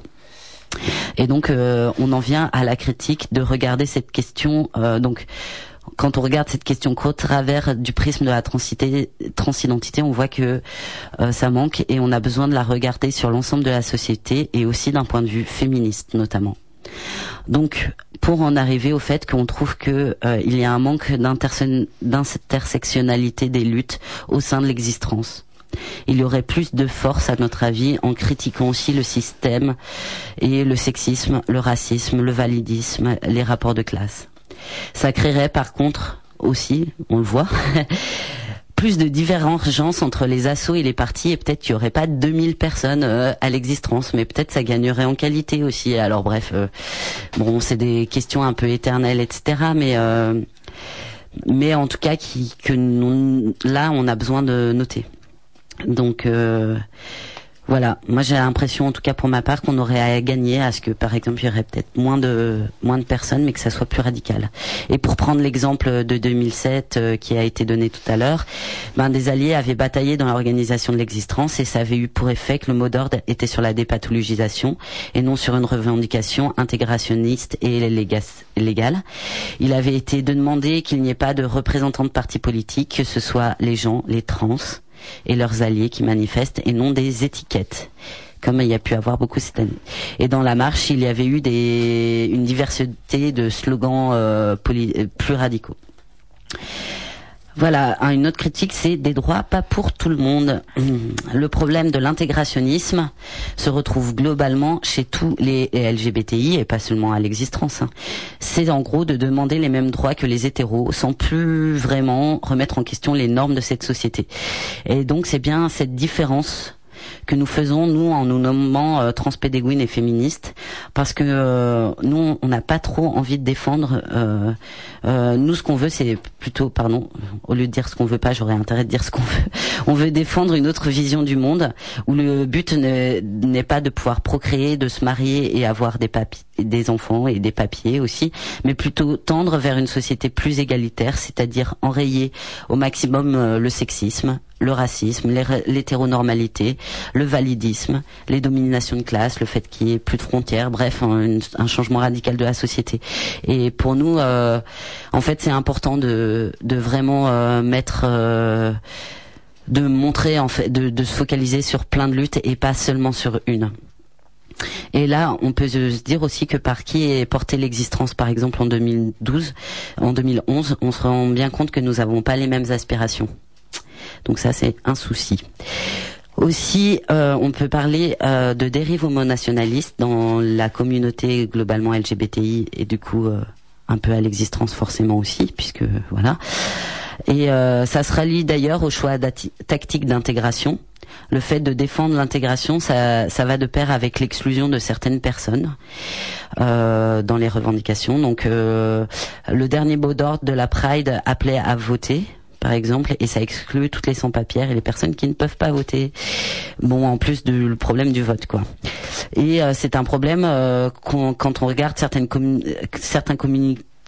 Et donc euh, on en vient à la critique de regarder cette question, euh, donc quand on regarde cette question qu'au travers du prisme de la transité, transidentité, on voit que euh, ça manque et on a besoin de la regarder sur l'ensemble de la société et aussi d'un point de vue féministe notamment. Donc pour en arriver au fait qu'on trouve que euh, il y a un manque d'interse- d'intersectionnalité des luttes au sein de l'existence. Il y aurait plus de force, à notre avis, en critiquant aussi le système et le sexisme, le racisme, le validisme, les rapports de classe. Ça créerait par contre aussi, on le voit, plus de divergence entre les assos et les partis, et peut-être qu'il n'y aurait pas deux mille personnes euh, à l'existence, mais peut-être ça gagnerait en qualité aussi. Alors bref, euh, bon, c'est des questions un peu éternelles, et cetera, mais... Euh, mais en tout cas, qui, que nous, là, on a besoin de noter. Donc euh, voilà, moi j'ai l'impression, en tout cas pour ma part, qu'on aurait à gagner à ce que, par exemple, il y aurait peut-être moins de moins de personnes, mais que ça soit plus radical. Et pour prendre l'exemple de deux mille sept euh, qui a été donné tout à l'heure, ben des alliés avaient bataillé dans l'organisation de l'existence et ça avait eu pour effet que le mot d'ordre était sur la dépathologisation et non sur une revendication intégrationniste et légale. Il avait été demandé qu'il n'y ait pas de représentants de partis politiques, que ce soit les gens, les trans et leurs alliés qui manifestent et non des étiquettes, comme il y a pu avoir beaucoup cette année. Et dans la marche, il y avait eu des, une diversité de slogans euh, poly, plus radicaux. Voilà, une autre critique, c'est des droits pas pour tout le monde. Le problème de l'intégrationnisme se retrouve globalement chez tous les L G B T I et pas seulement à l'existence. C'est en gros de demander les mêmes droits que les hétéros sans plus vraiment remettre en question les normes de cette société. Et donc c'est bien cette différence que nous faisons, nous, en nous nommant euh, transpédéguines et féministes, parce que euh, nous, on n'a pas trop envie de défendre. Euh, euh, nous, ce qu'on veut, c'est plutôt, pardon, au lieu de dire ce qu'on veut pas, j'aurais intérêt de dire ce qu'on veut. On veut défendre une autre vision du monde, où le but ne, n'est pas de pouvoir procréer, de se marier et avoir des papiers, des enfants et des papiers aussi, mais plutôt tendre vers une société plus égalitaire, c'est-à-dire enrayer au maximum euh, le sexisme, le racisme, l'hétéronormalité, le validisme, les dominations de classe, le fait qu'il n'y ait plus de frontières, bref, un, un changement radical de la société. Et pour nous, euh, en fait, c'est important de, de vraiment euh, mettre... Euh, de montrer, en fait, de, de se focaliser sur plein de luttes et pas seulement sur une. Et là, on peut se dire aussi que par qui est portée l'existence, par exemple en deux mille douze, en deux mille onze, on se rend bien compte que nous n'avons pas les mêmes aspirations. Donc ça, c'est un souci. Aussi, euh, on peut parler euh, de dérives homonationalistes dans la communauté globalement L G B T I et du coup euh, un peu à l'existence forcément aussi, puisque voilà. Et euh, ça se rallie d'ailleurs au choix tactique d'intégration. Le fait de défendre l'intégration, ça, ça va de pair avec l'exclusion de certaines personnes euh, dans les revendications. Donc, euh, le dernier mot d'ordre de la Pride appelait à voter, par exemple, et ça exclut toutes les sans-papières et les personnes qui ne peuvent pas voter. Bon, en plus du problème du vote, quoi. Et euh, c'est un problème euh, quand on regarde certaines commun- certains communiqués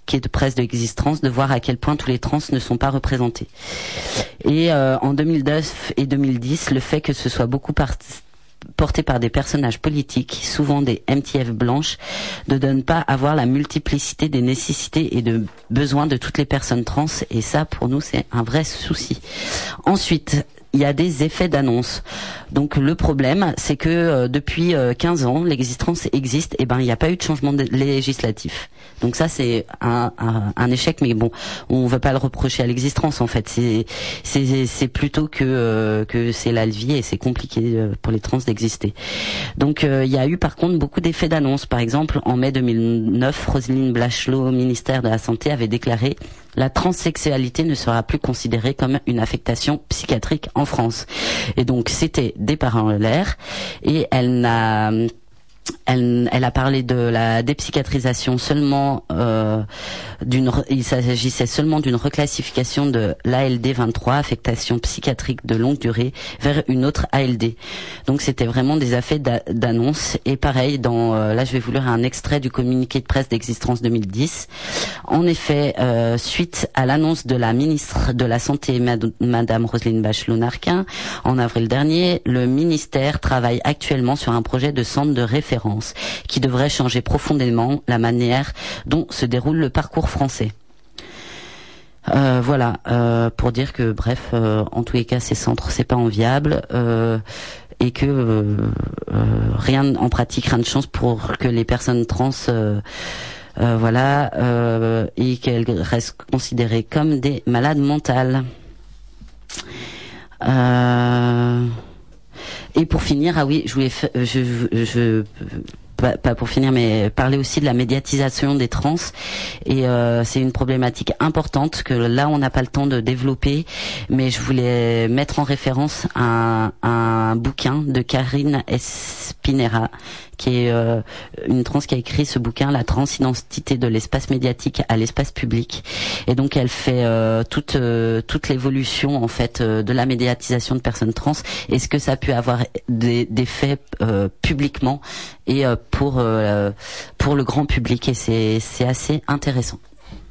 communiqué de presse de Existence de voir à quel point tous les trans ne sont pas représentés. Et euh, en deux mille neuf et deux mille dix, le fait que ce soit beaucoup par porté par des personnages politiques, souvent des M T F blanches, ne donne pas à voir la multiplicité des nécessités et de besoins de toutes les personnes trans, et ça, pour nous, c'est un vrai souci. Ensuite, il y a des effets d'annonce. Donc le problème, c'est que euh, depuis euh, quinze ans, l'existence existe, et ben il n'y a pas eu de changement de législatif. Donc ça c'est un, un, un échec, mais bon, on ne veut pas le reprocher à l'existence en fait. C'est c'est c'est plutôt que euh, que c'est la vie et c'est compliqué euh, pour les trans d'exister. Donc euh, il y a eu par contre beaucoup d'effets d'annonce. Par exemple, en mai deux mille neuf, Roselyne Bachelot, au ministère de la Santé, avait déclaré: la transsexualité ne sera plus considérée comme une affectation psychiatrique en France. Et donc c'était des parents en l'air, et elle n'a Elle, elle a parlé de la dépsychiatrisation seulement euh, d'une. Il s'agissait seulement d'une reclassification de l'A L D vingt-trois, affectation psychiatrique de longue durée, vers une autre A L D. Donc c'était vraiment des effets d'annonce. Et pareil, dans euh, là je vais vous lire un extrait du communiqué de presse d'Existence deux mille dix. En effet, euh, suite à l'annonce de la ministre de la Santé, Mad- Madame Roselyne Bachelot-Narquin, en avril dernier, le ministère travaille actuellement sur un projet de centre de référence qui devrait changer profondément la manière dont se déroule le parcours français. Euh, voilà, euh, pour dire que bref, euh, en tous les cas, ces centres, c'est pas enviable euh, et que euh, euh, rien en pratique, rien de chance pour que les personnes trans, euh, euh, voilà, euh, et qu'elles restent considérées comme des malades mentales. Euh... Et pour finir, ah oui, je voulais, je, je, je pas, pas pour finir, mais parler aussi de la médiatisation des trans. Et euh, c'est une problématique importante que là, on n'a pas le temps de développer. Mais je voulais mettre en référence un, un bouquin de Karine Espinera, qui est euh, une trans qui a écrit ce bouquin, La transidentité de l'espace médiatique à l'espace public. Et donc elle fait euh, toute euh, toute l'évolution en fait euh, de la médiatisation de personnes trans et ce que ça a pu avoir des, des faits euh, publiquement et euh, pour euh, pour le grand public, et c'est c'est assez intéressant.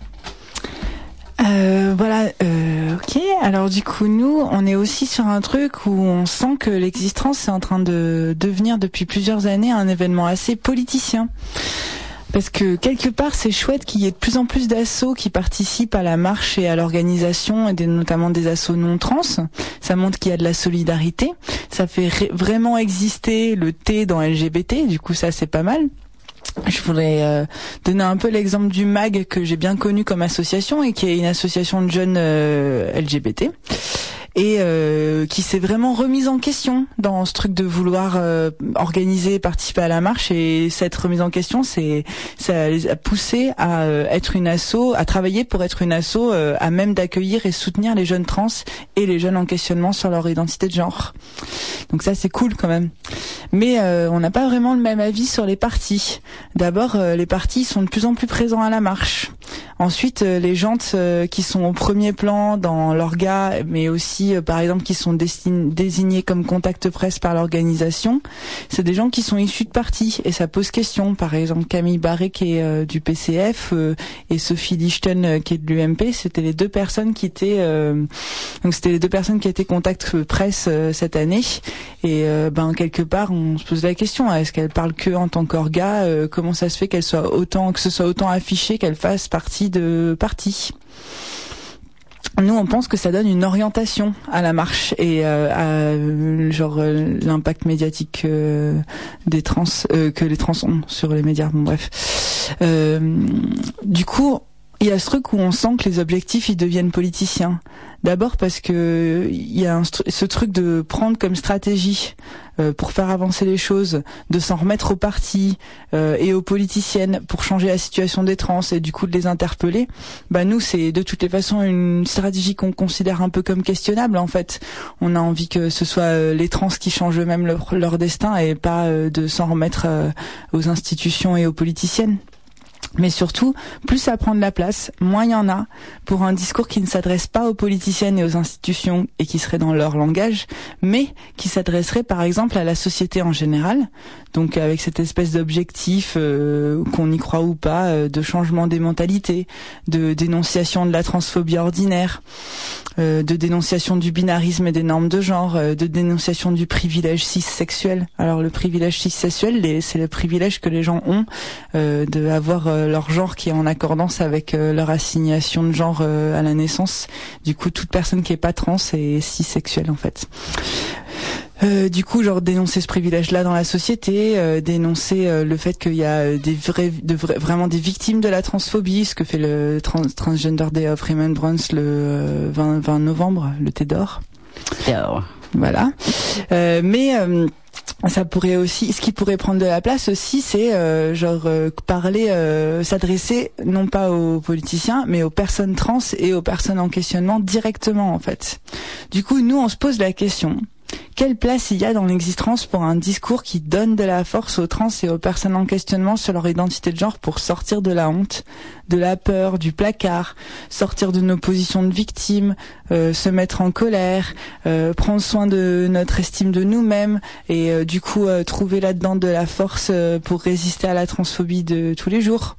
Euh, voilà, euh, ok. Alors du coup, nous, on est aussi sur un truc où on sent que l'existence est en train de devenir depuis plusieurs années un événement assez politicien. Parce que quelque part, c'est chouette qu'il y ait de plus en plus d'assauts qui participent à la marche et à l'organisation, et des, notamment des assos non trans. Ça montre qu'il y a de la solidarité. Ça fait ré- vraiment exister le T dans L G B T. Du coup, ça, c'est pas mal. Je voudrais euh, donner un peu l'exemple du M A G, que j'ai bien connu comme association et qui est une association de jeunes euh, L G B T et euh, qui s'est vraiment remise en question dans ce truc de vouloir euh, organiser, participer à la marche. Et cette remise en question, c'est ça les a poussés à euh, être une asso, à travailler pour être une asso euh, à même d'accueillir et soutenir les jeunes trans et les jeunes en questionnement sur leur identité de genre. Donc ça, c'est cool quand même. Mais euh, on n'a pas vraiment le même avis sur les partis. D'abord, euh, les partis sont de plus en plus présents à la marche. Ensuite, euh, les gens euh, qui sont au premier plan dans l'orga, mais aussi, euh, par exemple, qui sont destin- désignés comme contact presse par l'organisation, c'est des gens qui sont issus de partis. Et ça pose question. Par exemple, Camille Barré, qui est euh, du P C F, euh, et Sophie Lichten, euh, qui est de l'U M P, c'était les deux personnes qui étaient... Euh, donc c'était les deux personnes qui étaient contact presse euh, cette année. Et euh, ben quelque part, on se pose la question, est-ce qu'elle parle que en tant qu'orga euh, comment ça se fait qu'elle soit autant, que ce soit autant affiché, qu'elle fasse partie de parti? Nous, on pense que ça donne une orientation à la marche et euh, à euh, genre euh, l'impact médiatique euh, des trans, euh, que les trans ont sur les médias. Bon, bref. Euh, du coup, il y a ce truc où on sent que les objectifs ils deviennent politiciens. D'abord parce que il y a un, ce truc de prendre comme stratégie euh, pour faire avancer les choses, de s'en remettre aux partis euh, et aux politiciennes pour changer la situation des trans et du coup de les interpeller. Bah nous, c'est de toutes les façons une stratégie qu'on considère un peu comme questionnable en fait. On a envie que ce soit euh, les trans qui changent eux-mêmes leur, leur destin et pas euh, de s'en remettre euh, aux institutions et aux politiciennes. Mais surtout, plus ça prend de la place, moins il y en a pour un discours qui ne s'adresse pas aux politiciennes et aux institutions et qui serait dans leur langage, mais qui s'adresserait par exemple à la société en général, donc avec cette espèce d'objectif, euh, qu'on y croit ou pas, euh, de changement des mentalités, de dénonciation de la transphobie ordinaire, euh, de dénonciation du binarisme et des normes de genre, euh, de dénonciation du privilège cis-sexuel. Alors le privilège cis-sexuel, les, c'est le privilège que les gens ont euh, de avoir euh, leur genre qui est en accordance avec euh, leur assignation de genre euh, à la naissance. Du coup, toute personne qui est pas trans est cis-sexuelle en fait. Euh, du coup, genre dénoncer ce privilège-là dans la société, euh, dénoncer euh, le fait qu'il y a des vrais, de vrais, vraiment des victimes de la transphobie, ce que fait le Trans- Transgender Day of Remembrance le euh, vingt, vingt novembre, le Thé d'or. Yeah. Voilà. Euh, mais euh, ça pourrait aussi, ce qui pourrait prendre de la place aussi, c'est euh, genre euh, parler, euh, s'adresser non pas aux politiciens, mais aux personnes trans et aux personnes en questionnement directement en fait. Du coup, nous on se pose la question. Quelle place il y a dans l'existence pour un discours qui donne de la force aux trans et aux personnes en questionnement sur leur identité de genre pour sortir de la honte, de la peur, du placard, sortir de nos positions de victimes, euh, se mettre en colère, euh, prendre soin de notre estime de nous-mêmes et euh, du coup euh, trouver là-dedans de la force euh, pour résister à la transphobie de tous les jours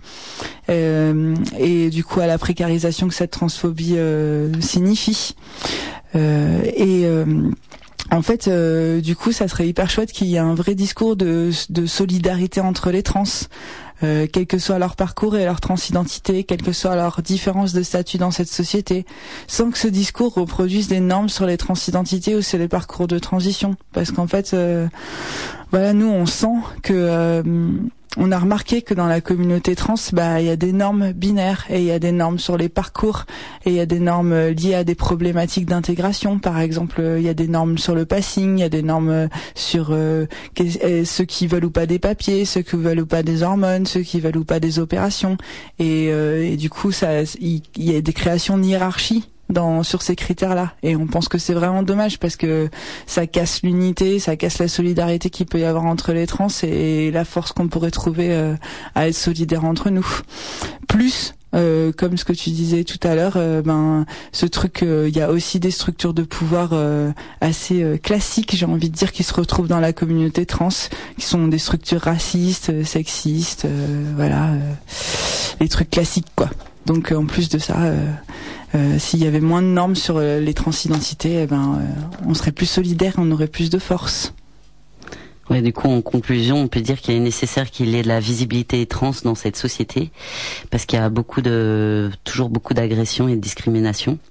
euh, et du coup à la précarisation que cette transphobie euh, signifie. Euh, et euh, En fait, euh, du coup, ça serait hyper chouette qu'il y ait un vrai discours de, de solidarité entre les trans, euh, quel que soit leur parcours et leur transidentité, quelle que soit leur différence de statut dans cette société, sans que ce discours reproduise des normes sur les transidentités ou sur les parcours de transition. Parce qu'en fait, euh, voilà, nous, on sent que... Euh, on a remarqué que dans la communauté trans, bah, il y a des normes binaires et il y a des normes sur les parcours et il y a des normes liées à des problématiques d'intégration. Par exemple, il y a des normes sur le passing, il y a des normes sur euh, ceux qui veulent ou pas des papiers, ceux qui veulent ou pas des hormones, ceux qui veulent ou pas des opérations. Et, euh, et du coup, ça, il y, y a des créations de hiérarchie dans sur ces critères-là, et on pense que c'est vraiment dommage parce que ça casse l'unité, ça casse la solidarité qu'il peut y avoir entre les trans et la force qu'on pourrait trouver euh, à être solidaires entre nous. Plus Euh, comme ce que tu disais tout à l'heure, euh, ben ce truc, il euh, y a aussi des structures de pouvoir euh, assez euh, classiques, j'ai envie de dire, qui se retrouvent dans la communauté trans, qui sont des structures racistes, euh, sexistes, euh, voilà, euh, les trucs classiques quoi. Donc euh, en plus de ça, euh, euh, s'il y avait moins de normes sur euh, les transidentités, eh ben euh, on serait plus solidaires, on aurait plus de force. Ouais, du coup, en conclusion, on peut dire qu'il est nécessaire qu'il y ait de la visibilité trans dans cette société, parce qu'il y a beaucoup de, toujours beaucoup d'agressions et de discriminations.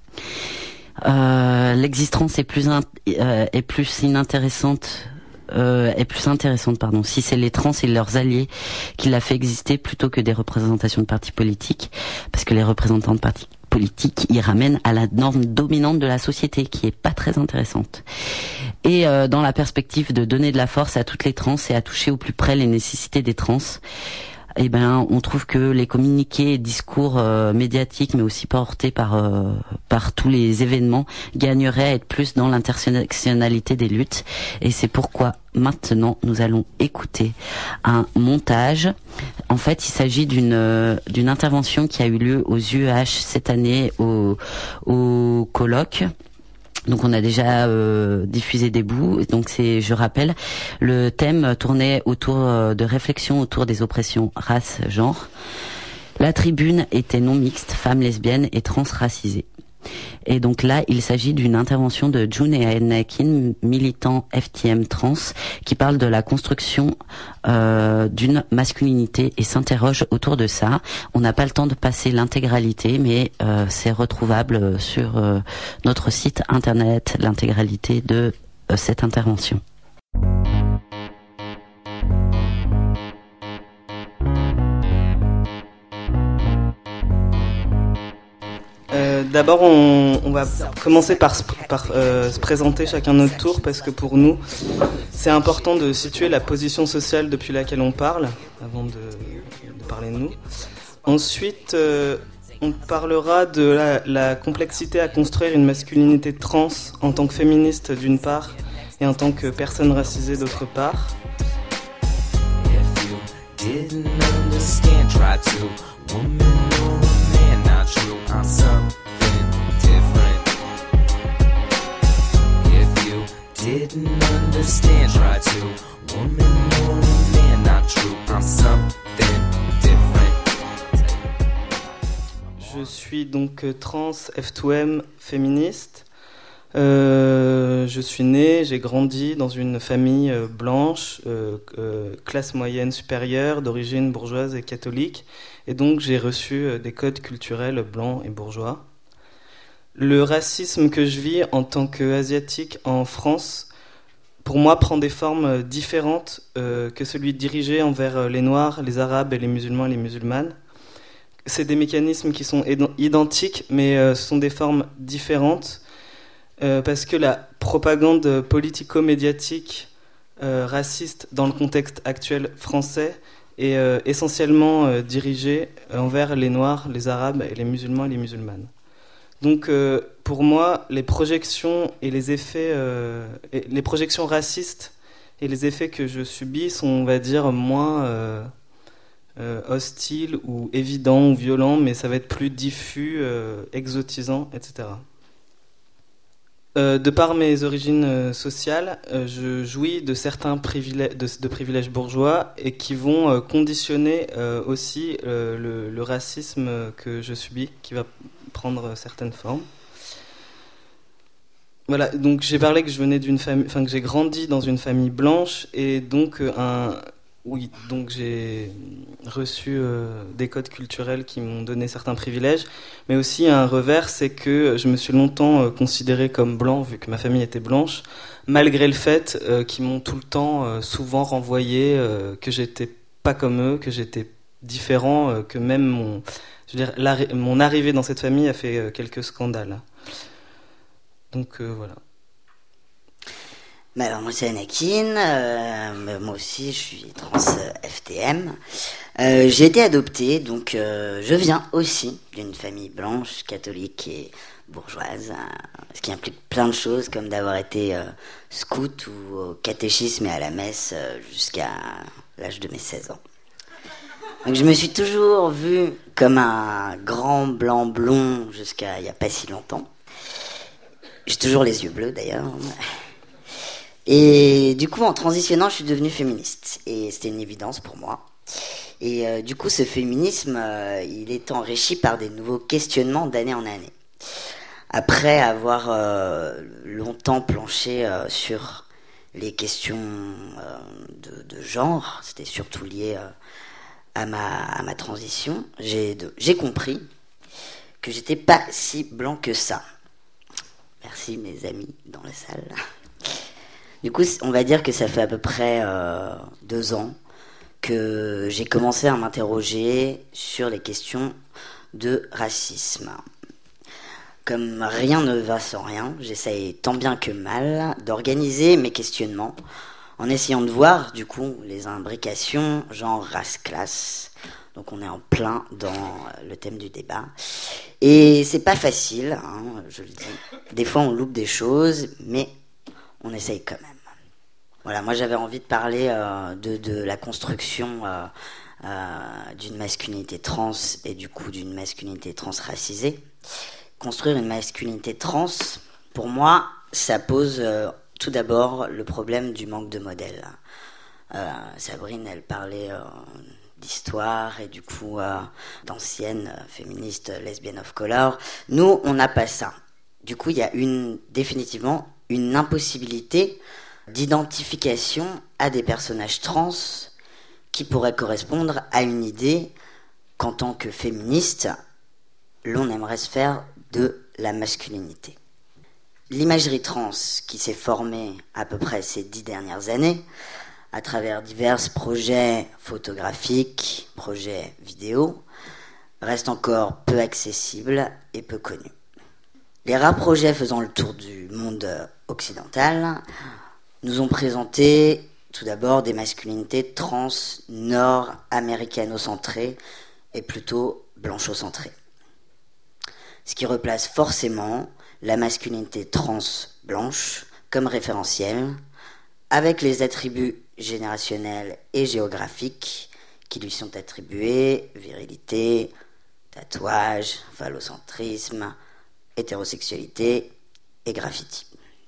Euh, l'existence est plus, in, euh, est plus inintéressante, euh, est plus intéressante, pardon, si c'est les trans et leurs alliés qui l'a fait exister plutôt que des représentations de partis politiques, parce que les représentants de partis politique, ils ramènent à la norme dominante de la société, qui est pas très intéressante. Et euh, dans la perspective de donner de la force à toutes les trans et à toucher au plus près les nécessités des trans, eh ben, on trouve que les communiqués et discours euh, médiatiques, mais aussi portés par euh, par tous les événements, gagneraient à être plus dans l'intersectionnalité des luttes. Et c'est pourquoi maintenant nous allons écouter un montage. En fait, il s'agit d'une euh, d'une intervention qui a eu lieu aux U E H cette année au au colloque. Donc on a déjà euh, diffusé des bouts. Donc c'est, je rappelle, le thème tournait autour euh, de réflexions autour des oppressions race, genre. La tribune était non mixte, femmes lesbiennes et trans racisées. Et donc là, il s'agit d'une intervention de June et Anakin, militants F T M trans, qui parle de la construction euh, d'une masculinité et s'interroge autour de ça. On n'a pas le temps de passer l'intégralité, mais euh, c'est retrouvable sur euh, notre site internet, l'intégralité de euh, cette intervention. Euh, d'abord, on, on va commencer par, par euh, se présenter chacun notre tour, parce que pour nous, c'est important de situer la position sociale depuis laquelle on parle, avant de, de parler de nous. Ensuite, euh, on parlera de la, la complexité à construire une masculinité trans en tant que féministe d'une part, et en tant que personne racisée d'autre part. didn't understand, try to. Woman or man, not true. I'm something different. If you didn't understand, try to. Woman or man, not true. I'm something different. Je suis donc trans, F deux M, féministe. Euh, je suis né, j'ai grandi dans une famille euh, blanche, euh, euh, classe moyenne supérieure, d'origine bourgeoise et catholique, et donc j'ai reçu euh, des codes culturels blancs et bourgeois. Le racisme que je vis en tant qu'asiatique en France, pour moi, prend des formes différentes euh, que celui dirigé envers les Noirs, les Arabes et les musulmans et les musulmanes. C'est des mécanismes qui sont identiques, mais euh, ce sont des formes différentes. Euh, parce que la propagande politico-médiatique euh, raciste dans le contexte actuel français est euh, essentiellement euh, dirigée envers les Noirs, les Arabes et les musulmans et les musulmanes. Donc euh, pour moi, les projections et les effets, euh, et les projections racistes et les effets que je subis sont, on va dire, moins euh, euh, hostiles ou évidents ou violents, mais ça va être plus diffus, euh, exotisant, et cetera. Euh, de par mes origines euh, sociales, euh, je jouis de certains privilèges, de, de privilèges bourgeois et qui vont euh, conditionner euh, aussi euh, le, le racisme que je subis, qui va prendre certaines formes. Voilà, donc j'ai parlé que je venais d'une famille, enfin que j'ai grandi dans une famille blanche et donc euh, un, oui, donc j'ai reçu euh, des codes culturels qui m'ont donné certains privilèges, mais aussi un revers, c'est que je me suis longtemps euh, considéré comme blanc vu que ma famille était blanche, malgré le fait euh, qu'ils m'ont tout le temps euh, souvent renvoyé euh, que j'étais pas comme eux, que j'étais différent, euh, que même mon, je veux dire, l'arri- mon arrivée dans cette famille a fait euh, quelques scandales. Donc euh, voilà. Bah alors moi c'est Anakin, euh, moi aussi je suis trans euh, F T M. Euh, j'ai été adoptée, donc euh, je viens aussi d'une famille blanche, catholique et bourgeoise, euh, ce qui implique plein de choses comme d'avoir été euh, scout ou au catéchisme et à la messe euh, jusqu'à l'âge de mes seize ans. Donc je me suis toujours vue comme un grand blanc blond jusqu'à il n'y a pas si longtemps. J'ai toujours les yeux bleus d'ailleurs. Et du coup, en transitionnant, je suis devenue féministe. Et c'était une évidence pour moi. Et euh, du coup, ce féminisme, euh, il est enrichi par des nouveaux questionnements d'année en année. Après avoir euh, longtemps planché euh, sur les questions euh, de, de genre, c'était surtout lié euh, à, ma, à ma transition, j'ai, de, j'ai compris que j'étais pas si blanc que ça. Merci mes amis dans la salle. Du coup, on va dire que ça fait à peu près euh, deux ans que j'ai commencé à m'interroger sur les questions de racisme. Comme rien ne va sans rien, j'essaye tant bien que mal d'organiser mes questionnements en essayant de voir, du coup, les imbrications genre race-classe. Donc on est en plein dans le thème du débat. Et c'est pas facile, hein, je le dis. Des fois on loupe des choses, mais on essaye quand même. Voilà, moi j'avais envie de parler euh, de, de la construction euh, euh, d'une masculinité trans et du coup d'une masculinité transracisée. Construire une masculinité trans, pour moi, ça pose euh, tout d'abord le problème du manque de modèles. Euh, Sabrine, elle parlait euh, d'histoire et du coup euh, d'anciennes euh, féministes lesbiennes of color. Nous, on n'a pas ça. Du coup, il y a une, définitivement une impossibilité d'identification à des personnages trans qui pourraient correspondre à une idée qu'en tant que féministe, l'on aimerait se faire de la masculinité. L'imagerie trans qui s'est formée à peu près ces dix dernières années à travers divers projets photographiques, projets vidéo, reste encore peu accessible et peu connu. Les rares projets faisant le tour du monde occidental nous ont présenté tout d'abord des masculinités trans nord-américano-centrées et plutôt blancho-centrées. Ce qui replace forcément la masculinité trans blanche comme référentiel, avec les attributs générationnels et géographiques qui lui sont attribuées, virilité, tatouage, phallocentrisme, hétérosexualité et graffiti.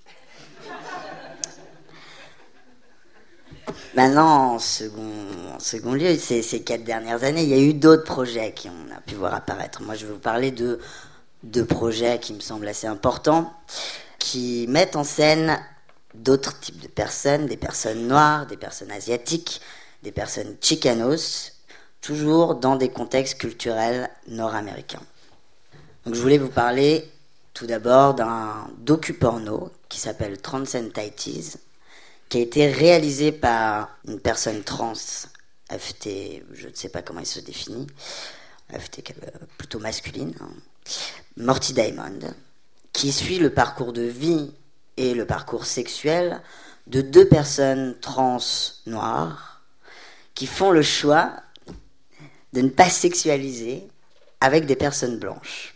Maintenant, en second, en second lieu, ces, ces quatre dernières années, il y a eu d'autres projets qui on a pu voir apparaître. Moi, je vais vous parler de deux projets qui me semblent assez importants, qui mettent en scène d'autres types de personnes, des personnes noires, des personnes asiatiques, des personnes chicanos, toujours dans des contextes culturels nord-américains. Donc, je voulais vous parler tout d'abord d'un docu-porno qui s'appelle Transcentites, qui a été réalisé par une personne trans, F T, je ne sais pas comment il se définit, F T plutôt masculine, hein, Morty Diamond, qui suit le parcours de vie et le parcours sexuel de deux personnes trans noires qui font le choix de ne pas sexualiser avec des personnes blanches.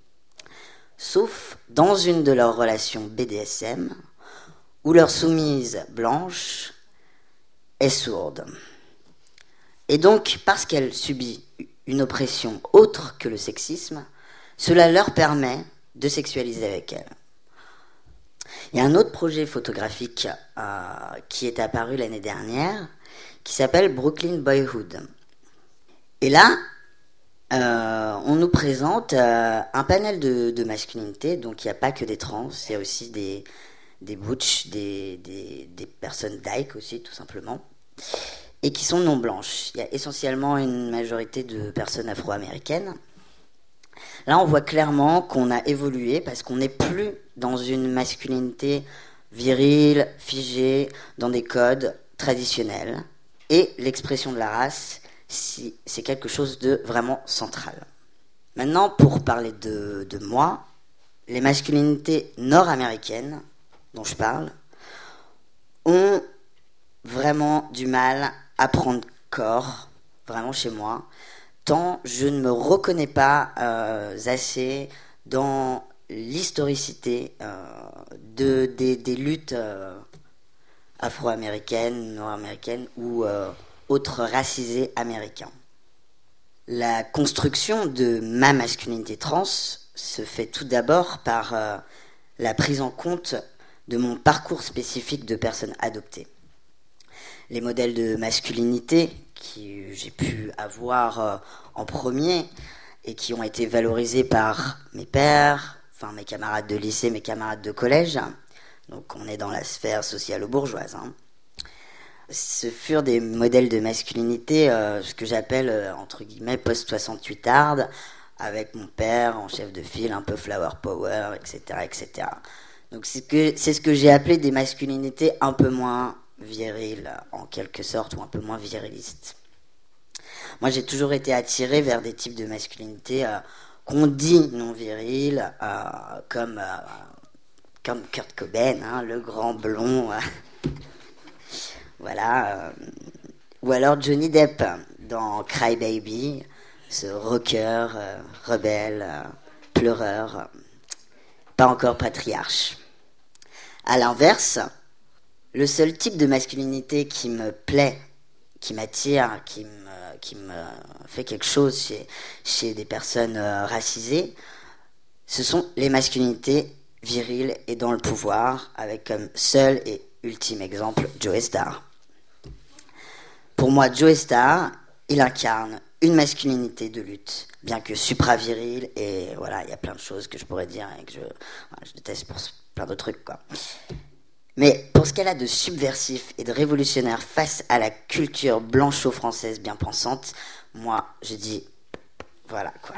Sauf dans une de leurs relations B D S M, où leur soumise blanche est sourde. Et donc, parce qu'elle subit une oppression autre que le sexisme, cela leur permet de sexualiser avec elle. Il y a un autre projet photographique euh, qui est apparu l'année dernière, qui s'appelle Brooklyn Boyhood. Et là, euh, on nous présente euh, un panel de, de masculinité, donc il n'y a pas que des trans, il y a aussi des... des butch, des, des, des personnes dyke aussi, tout simplement, et qui sont non blanches. Il y a essentiellement une majorité de personnes afro-américaines. Là, on voit clairement qu'on a évolué parce qu'on n'est plus dans une masculinité virile, figée, dans des codes traditionnels. Et l'expression de la race, c'est quelque chose de vraiment central. Maintenant, pour parler de, de moi, les masculinités nord-américaines dont je parle, ont vraiment du mal à prendre corps, vraiment chez moi, tant je ne me reconnais pas euh, assez dans l'historicité euh, de, des, des luttes euh, afro-américaines, nord-américaines ou euh, autres racisés américains. La construction de ma masculinité trans se fait tout d'abord par euh, la prise en compte de mon parcours spécifique de personne adoptée. Les modèles de masculinité que j'ai pu avoir euh, en premier et qui ont été valorisés par mes pairs, enfin mes camarades de lycée, mes camarades de collège, donc on est dans la sphère socialo-bourgeoise, hein. Ce furent des modèles de masculinité, euh, ce que j'appelle, euh, entre guillemets, post-soixante-huit hard, avec mon père en chef de file, un peu flower power, et cetera, et cetera. Donc c'est, que, c'est ce que j'ai appelé des masculinités un peu moins viriles, en quelque sorte, ou un peu moins virilistes. Moi, j'ai toujours été attiré vers des types de masculinité euh, qu'on dit non viriles, euh, comme, euh, comme Kurt Cobain, hein, le grand blond, euh, voilà, euh, ou alors Johnny Depp dans Cry Baby, ce rocker, euh, rebelle, euh, pleureur, euh, pas encore patriarche. À l'inverse, le seul type de masculinité qui me plaît, qui m'attire, qui me, qui me fait quelque chose chez, chez des personnes euh, racisées, ce sont les masculinités viriles et dans le pouvoir, avec comme seul et ultime exemple Joey Starr. Pour moi, Joey Starr, il incarne une masculinité de lutte, bien que supra-virile, et voilà, il y a plein de choses que je pourrais dire et que je, voilà, je déteste pour plein de trucs, quoi. Mais pour ce qu'elle a de subversif et de révolutionnaire face à la culture blancho-française bien pensante, moi, je dis, voilà, quoi.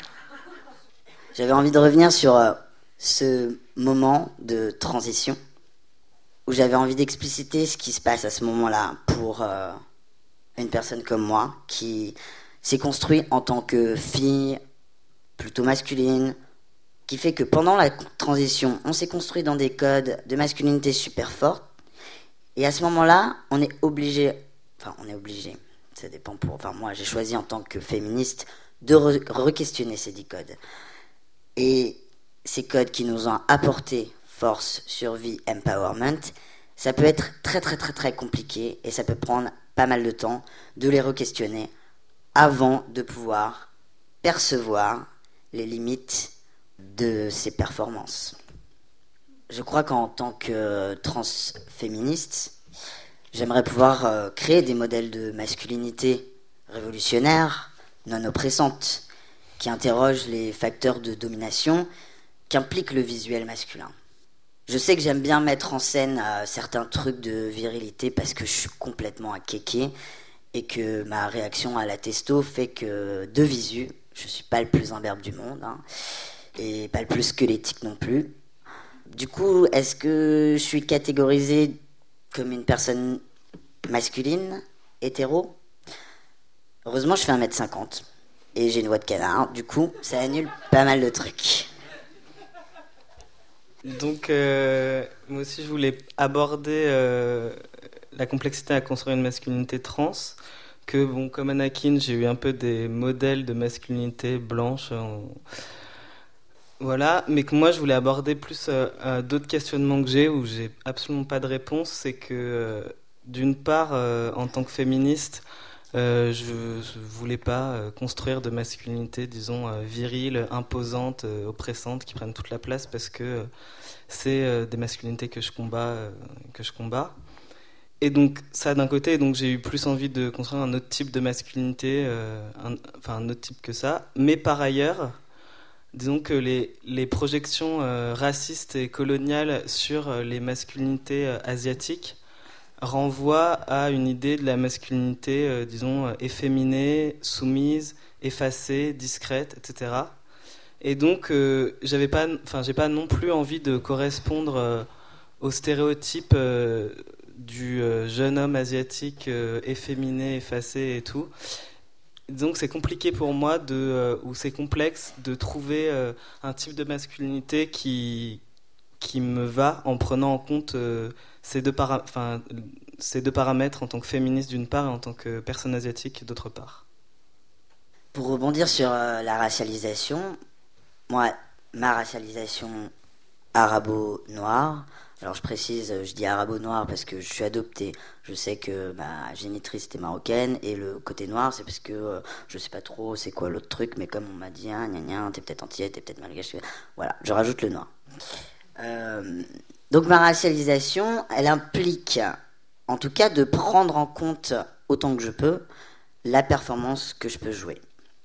J'avais envie de revenir sur euh, ce moment de transition, où j'avais envie d'expliciter ce qui se passe à ce moment-là pour euh, une personne comme moi, qui s'est construite en tant que fille plutôt masculine, qui fait que pendant la transition, on s'est construit dans des codes de masculinité super forts, et à ce moment-là, on est obligé, enfin on est obligé, ça dépend pour, enfin moi j'ai choisi en tant que féministe de re- re-questionner ces dix codes. Et ces codes qui nous ont apporté force, survie, empowerment, ça peut être très très très très compliqué et ça peut prendre pas mal de temps de les re-questionner avant de pouvoir percevoir les limites de ces performances. Je crois qu'en tant que transféministe, j'aimerais pouvoir euh, créer des modèles de masculinité révolutionnaires, non oppressantes, qui interrogent les facteurs de domination qu'implique le visuel masculin. Je sais que j'aime bien mettre en scène euh, certains trucs de virilité parce que je suis complètement à kéké et que ma réaction à la testo fait que, de visu, je suis pas le plus imberbe du monde, hein, et pas le plus squelettique non plus. Du coup, est-ce que je suis catégorisée comme une personne masculine, hétéro ? Heureusement, je fais un mètre cinquante et j'ai une voix de canard. Du coup, ça annule pas mal de trucs. Donc, euh, moi aussi, je voulais aborder euh, la complexité à construire une masculinité trans. Que, bon, comme Anakin, j'ai eu un peu des modèles de masculinité blanche. En... Voilà, mais que moi, je voulais aborder plus euh, euh, d'autres questionnements que j'ai où j'ai absolument pas de réponse. C'est que, euh, d'une part, euh, en tant que féministe, Euh, je ne voulais pas euh, construire de masculinité, disons, euh, virile, imposante, euh, oppressante, qui prennent toute la place parce que euh, c'est euh, des masculinités que je combats, euh, que je combats. Et donc, ça d'un côté, donc j'ai eu plus envie de construire un autre type de masculinité, euh, un, enfin un autre type que ça. Mais par ailleurs, disons que les, les projections euh, racistes et coloniales sur euh, les masculinités euh, asiatiques renvoie à une idée de la masculinité, euh, disons, euh, efféminée, soumise, effacée, discrète, et cetera. Et donc, euh, j'avais pas, enfin, j'ai pas non plus envie de correspondre euh, aux stéréotypes euh, du euh, jeune homme asiatique euh, efféminé, effacé et tout. Donc, c'est compliqué pour moi de, euh, ou c'est complexe de trouver euh, un type de masculinité qui qui me va en prenant en compte euh, ces deux para- enfin, ces deux paramètres en tant que féministe d'une part et en tant que personne asiatique d'autre part. Pour rebondir sur euh, la racialisation, moi, ma racialisation arabo-noire, alors je précise, je dis arabo-noir parce que je suis adopté, je sais que ma génitrice était marocaine et le côté noir c'est parce que euh, je sais pas trop c'est quoi l'autre truc, mais comme on m'a dit, hein, gna gna, t'es peut-être antillais, t'es peut-être malgache, voilà, je rajoute le noir. Euh, donc ma racialisation, elle implique, en tout cas, de prendre en compte autant que je peux la performance que je peux jouer.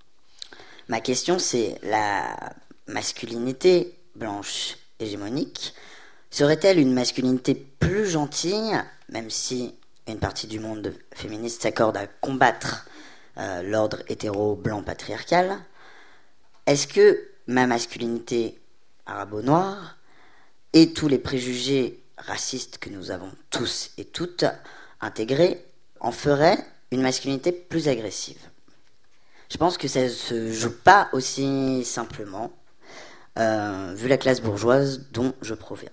Ma question, c'est la masculinité blanche hégémonique serait-elle une masculinité plus gentille, même si une partie du monde féministe s'accorde à combattre euh, l'ordre hétéro-blanc patriarcal? Est-ce que ma masculinité arabo-noire et tous les préjugés racistes que nous avons tous et toutes intégrés en feraient une masculinité plus agressive? Je pense que ça ne se joue pas aussi simplement, euh, vu la classe bourgeoise dont je proviens.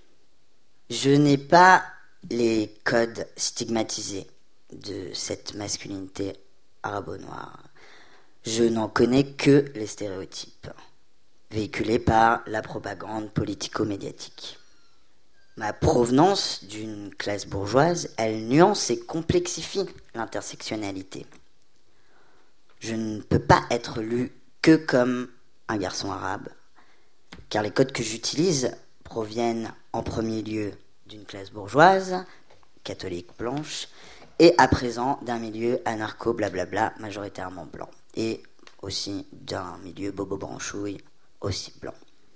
Je n'ai pas les codes stigmatisés de cette masculinité arabo-noire. Je n'en connais que les stéréotypes véhiculés par la propagande politico-médiatique. Ma provenance d'une classe bourgeoise, elle nuance et complexifie l'intersectionnalité. Je ne peux pas être lu que comme un garçon arabe, car les codes que j'utilise proviennent en premier lieu d'une classe bourgeoise, catholique blanche, et à présent d'un milieu anarcho blablabla majoritairement blanc, et aussi d'un milieu bobo branchouille aussi blanc.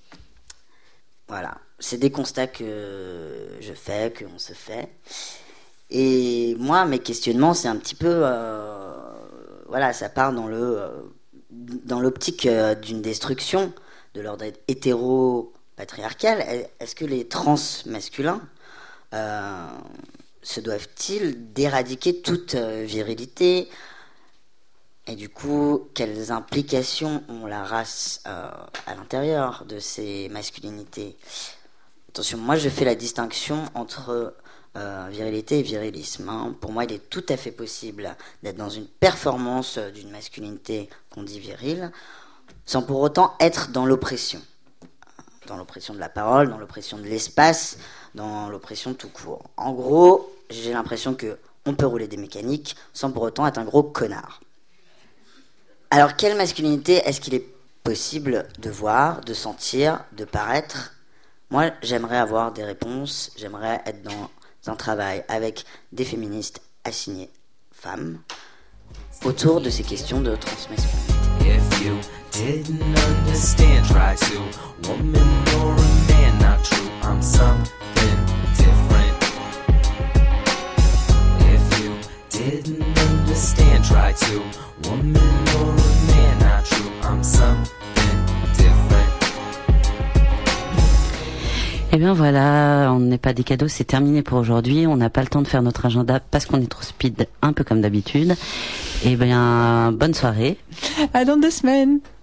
Voilà, c'est des constats que je fais, qu'on se fait. Et moi, mes questionnements, c'est un petit peu... Euh, voilà, ça part dans, le, euh, dans l'optique euh, d'une destruction de l'ordre hétéro-patriarcal. Est-ce que les trans masculins euh, se doivent-ils d'éradiquer toute euh, virilité ? Et du coup, quelles implications ont la race euh, à l'intérieur de ces masculinités ? Attention, moi je fais la distinction entre euh, virilité et virilisme. Hein. Pour moi, il est tout à fait possible d'être dans une performance d'une masculinité qu'on dit virile, sans pour autant être dans l'oppression. dans l'oppression de la parole, dans l'oppression de l'espace, dans l'oppression tout court. En gros, j'ai l'impression que on peut rouler des mécaniques sans pour autant être un gros connard. Alors, quelle masculinité est-ce qu'il est possible de voir, de sentir, de paraître ? Moi, j'aimerais avoir des réponses, j'aimerais être dans un travail avec des féministes assignées femmes autour de ces questions de transmasculinité. If you didn't understand, try to. Woman or a man, not true. I'm something different. If you didn't understand, try to. Woman or a man, not true. I'm something different. Eh bien voilà, on n'est pas des cadeaux, c'est terminé pour aujourd'hui. On n'a pas le temps de faire notre agenda parce qu'on est trop speed, un peu comme d'habitude. Eh bien, bonne soirée. À dans deux semaines.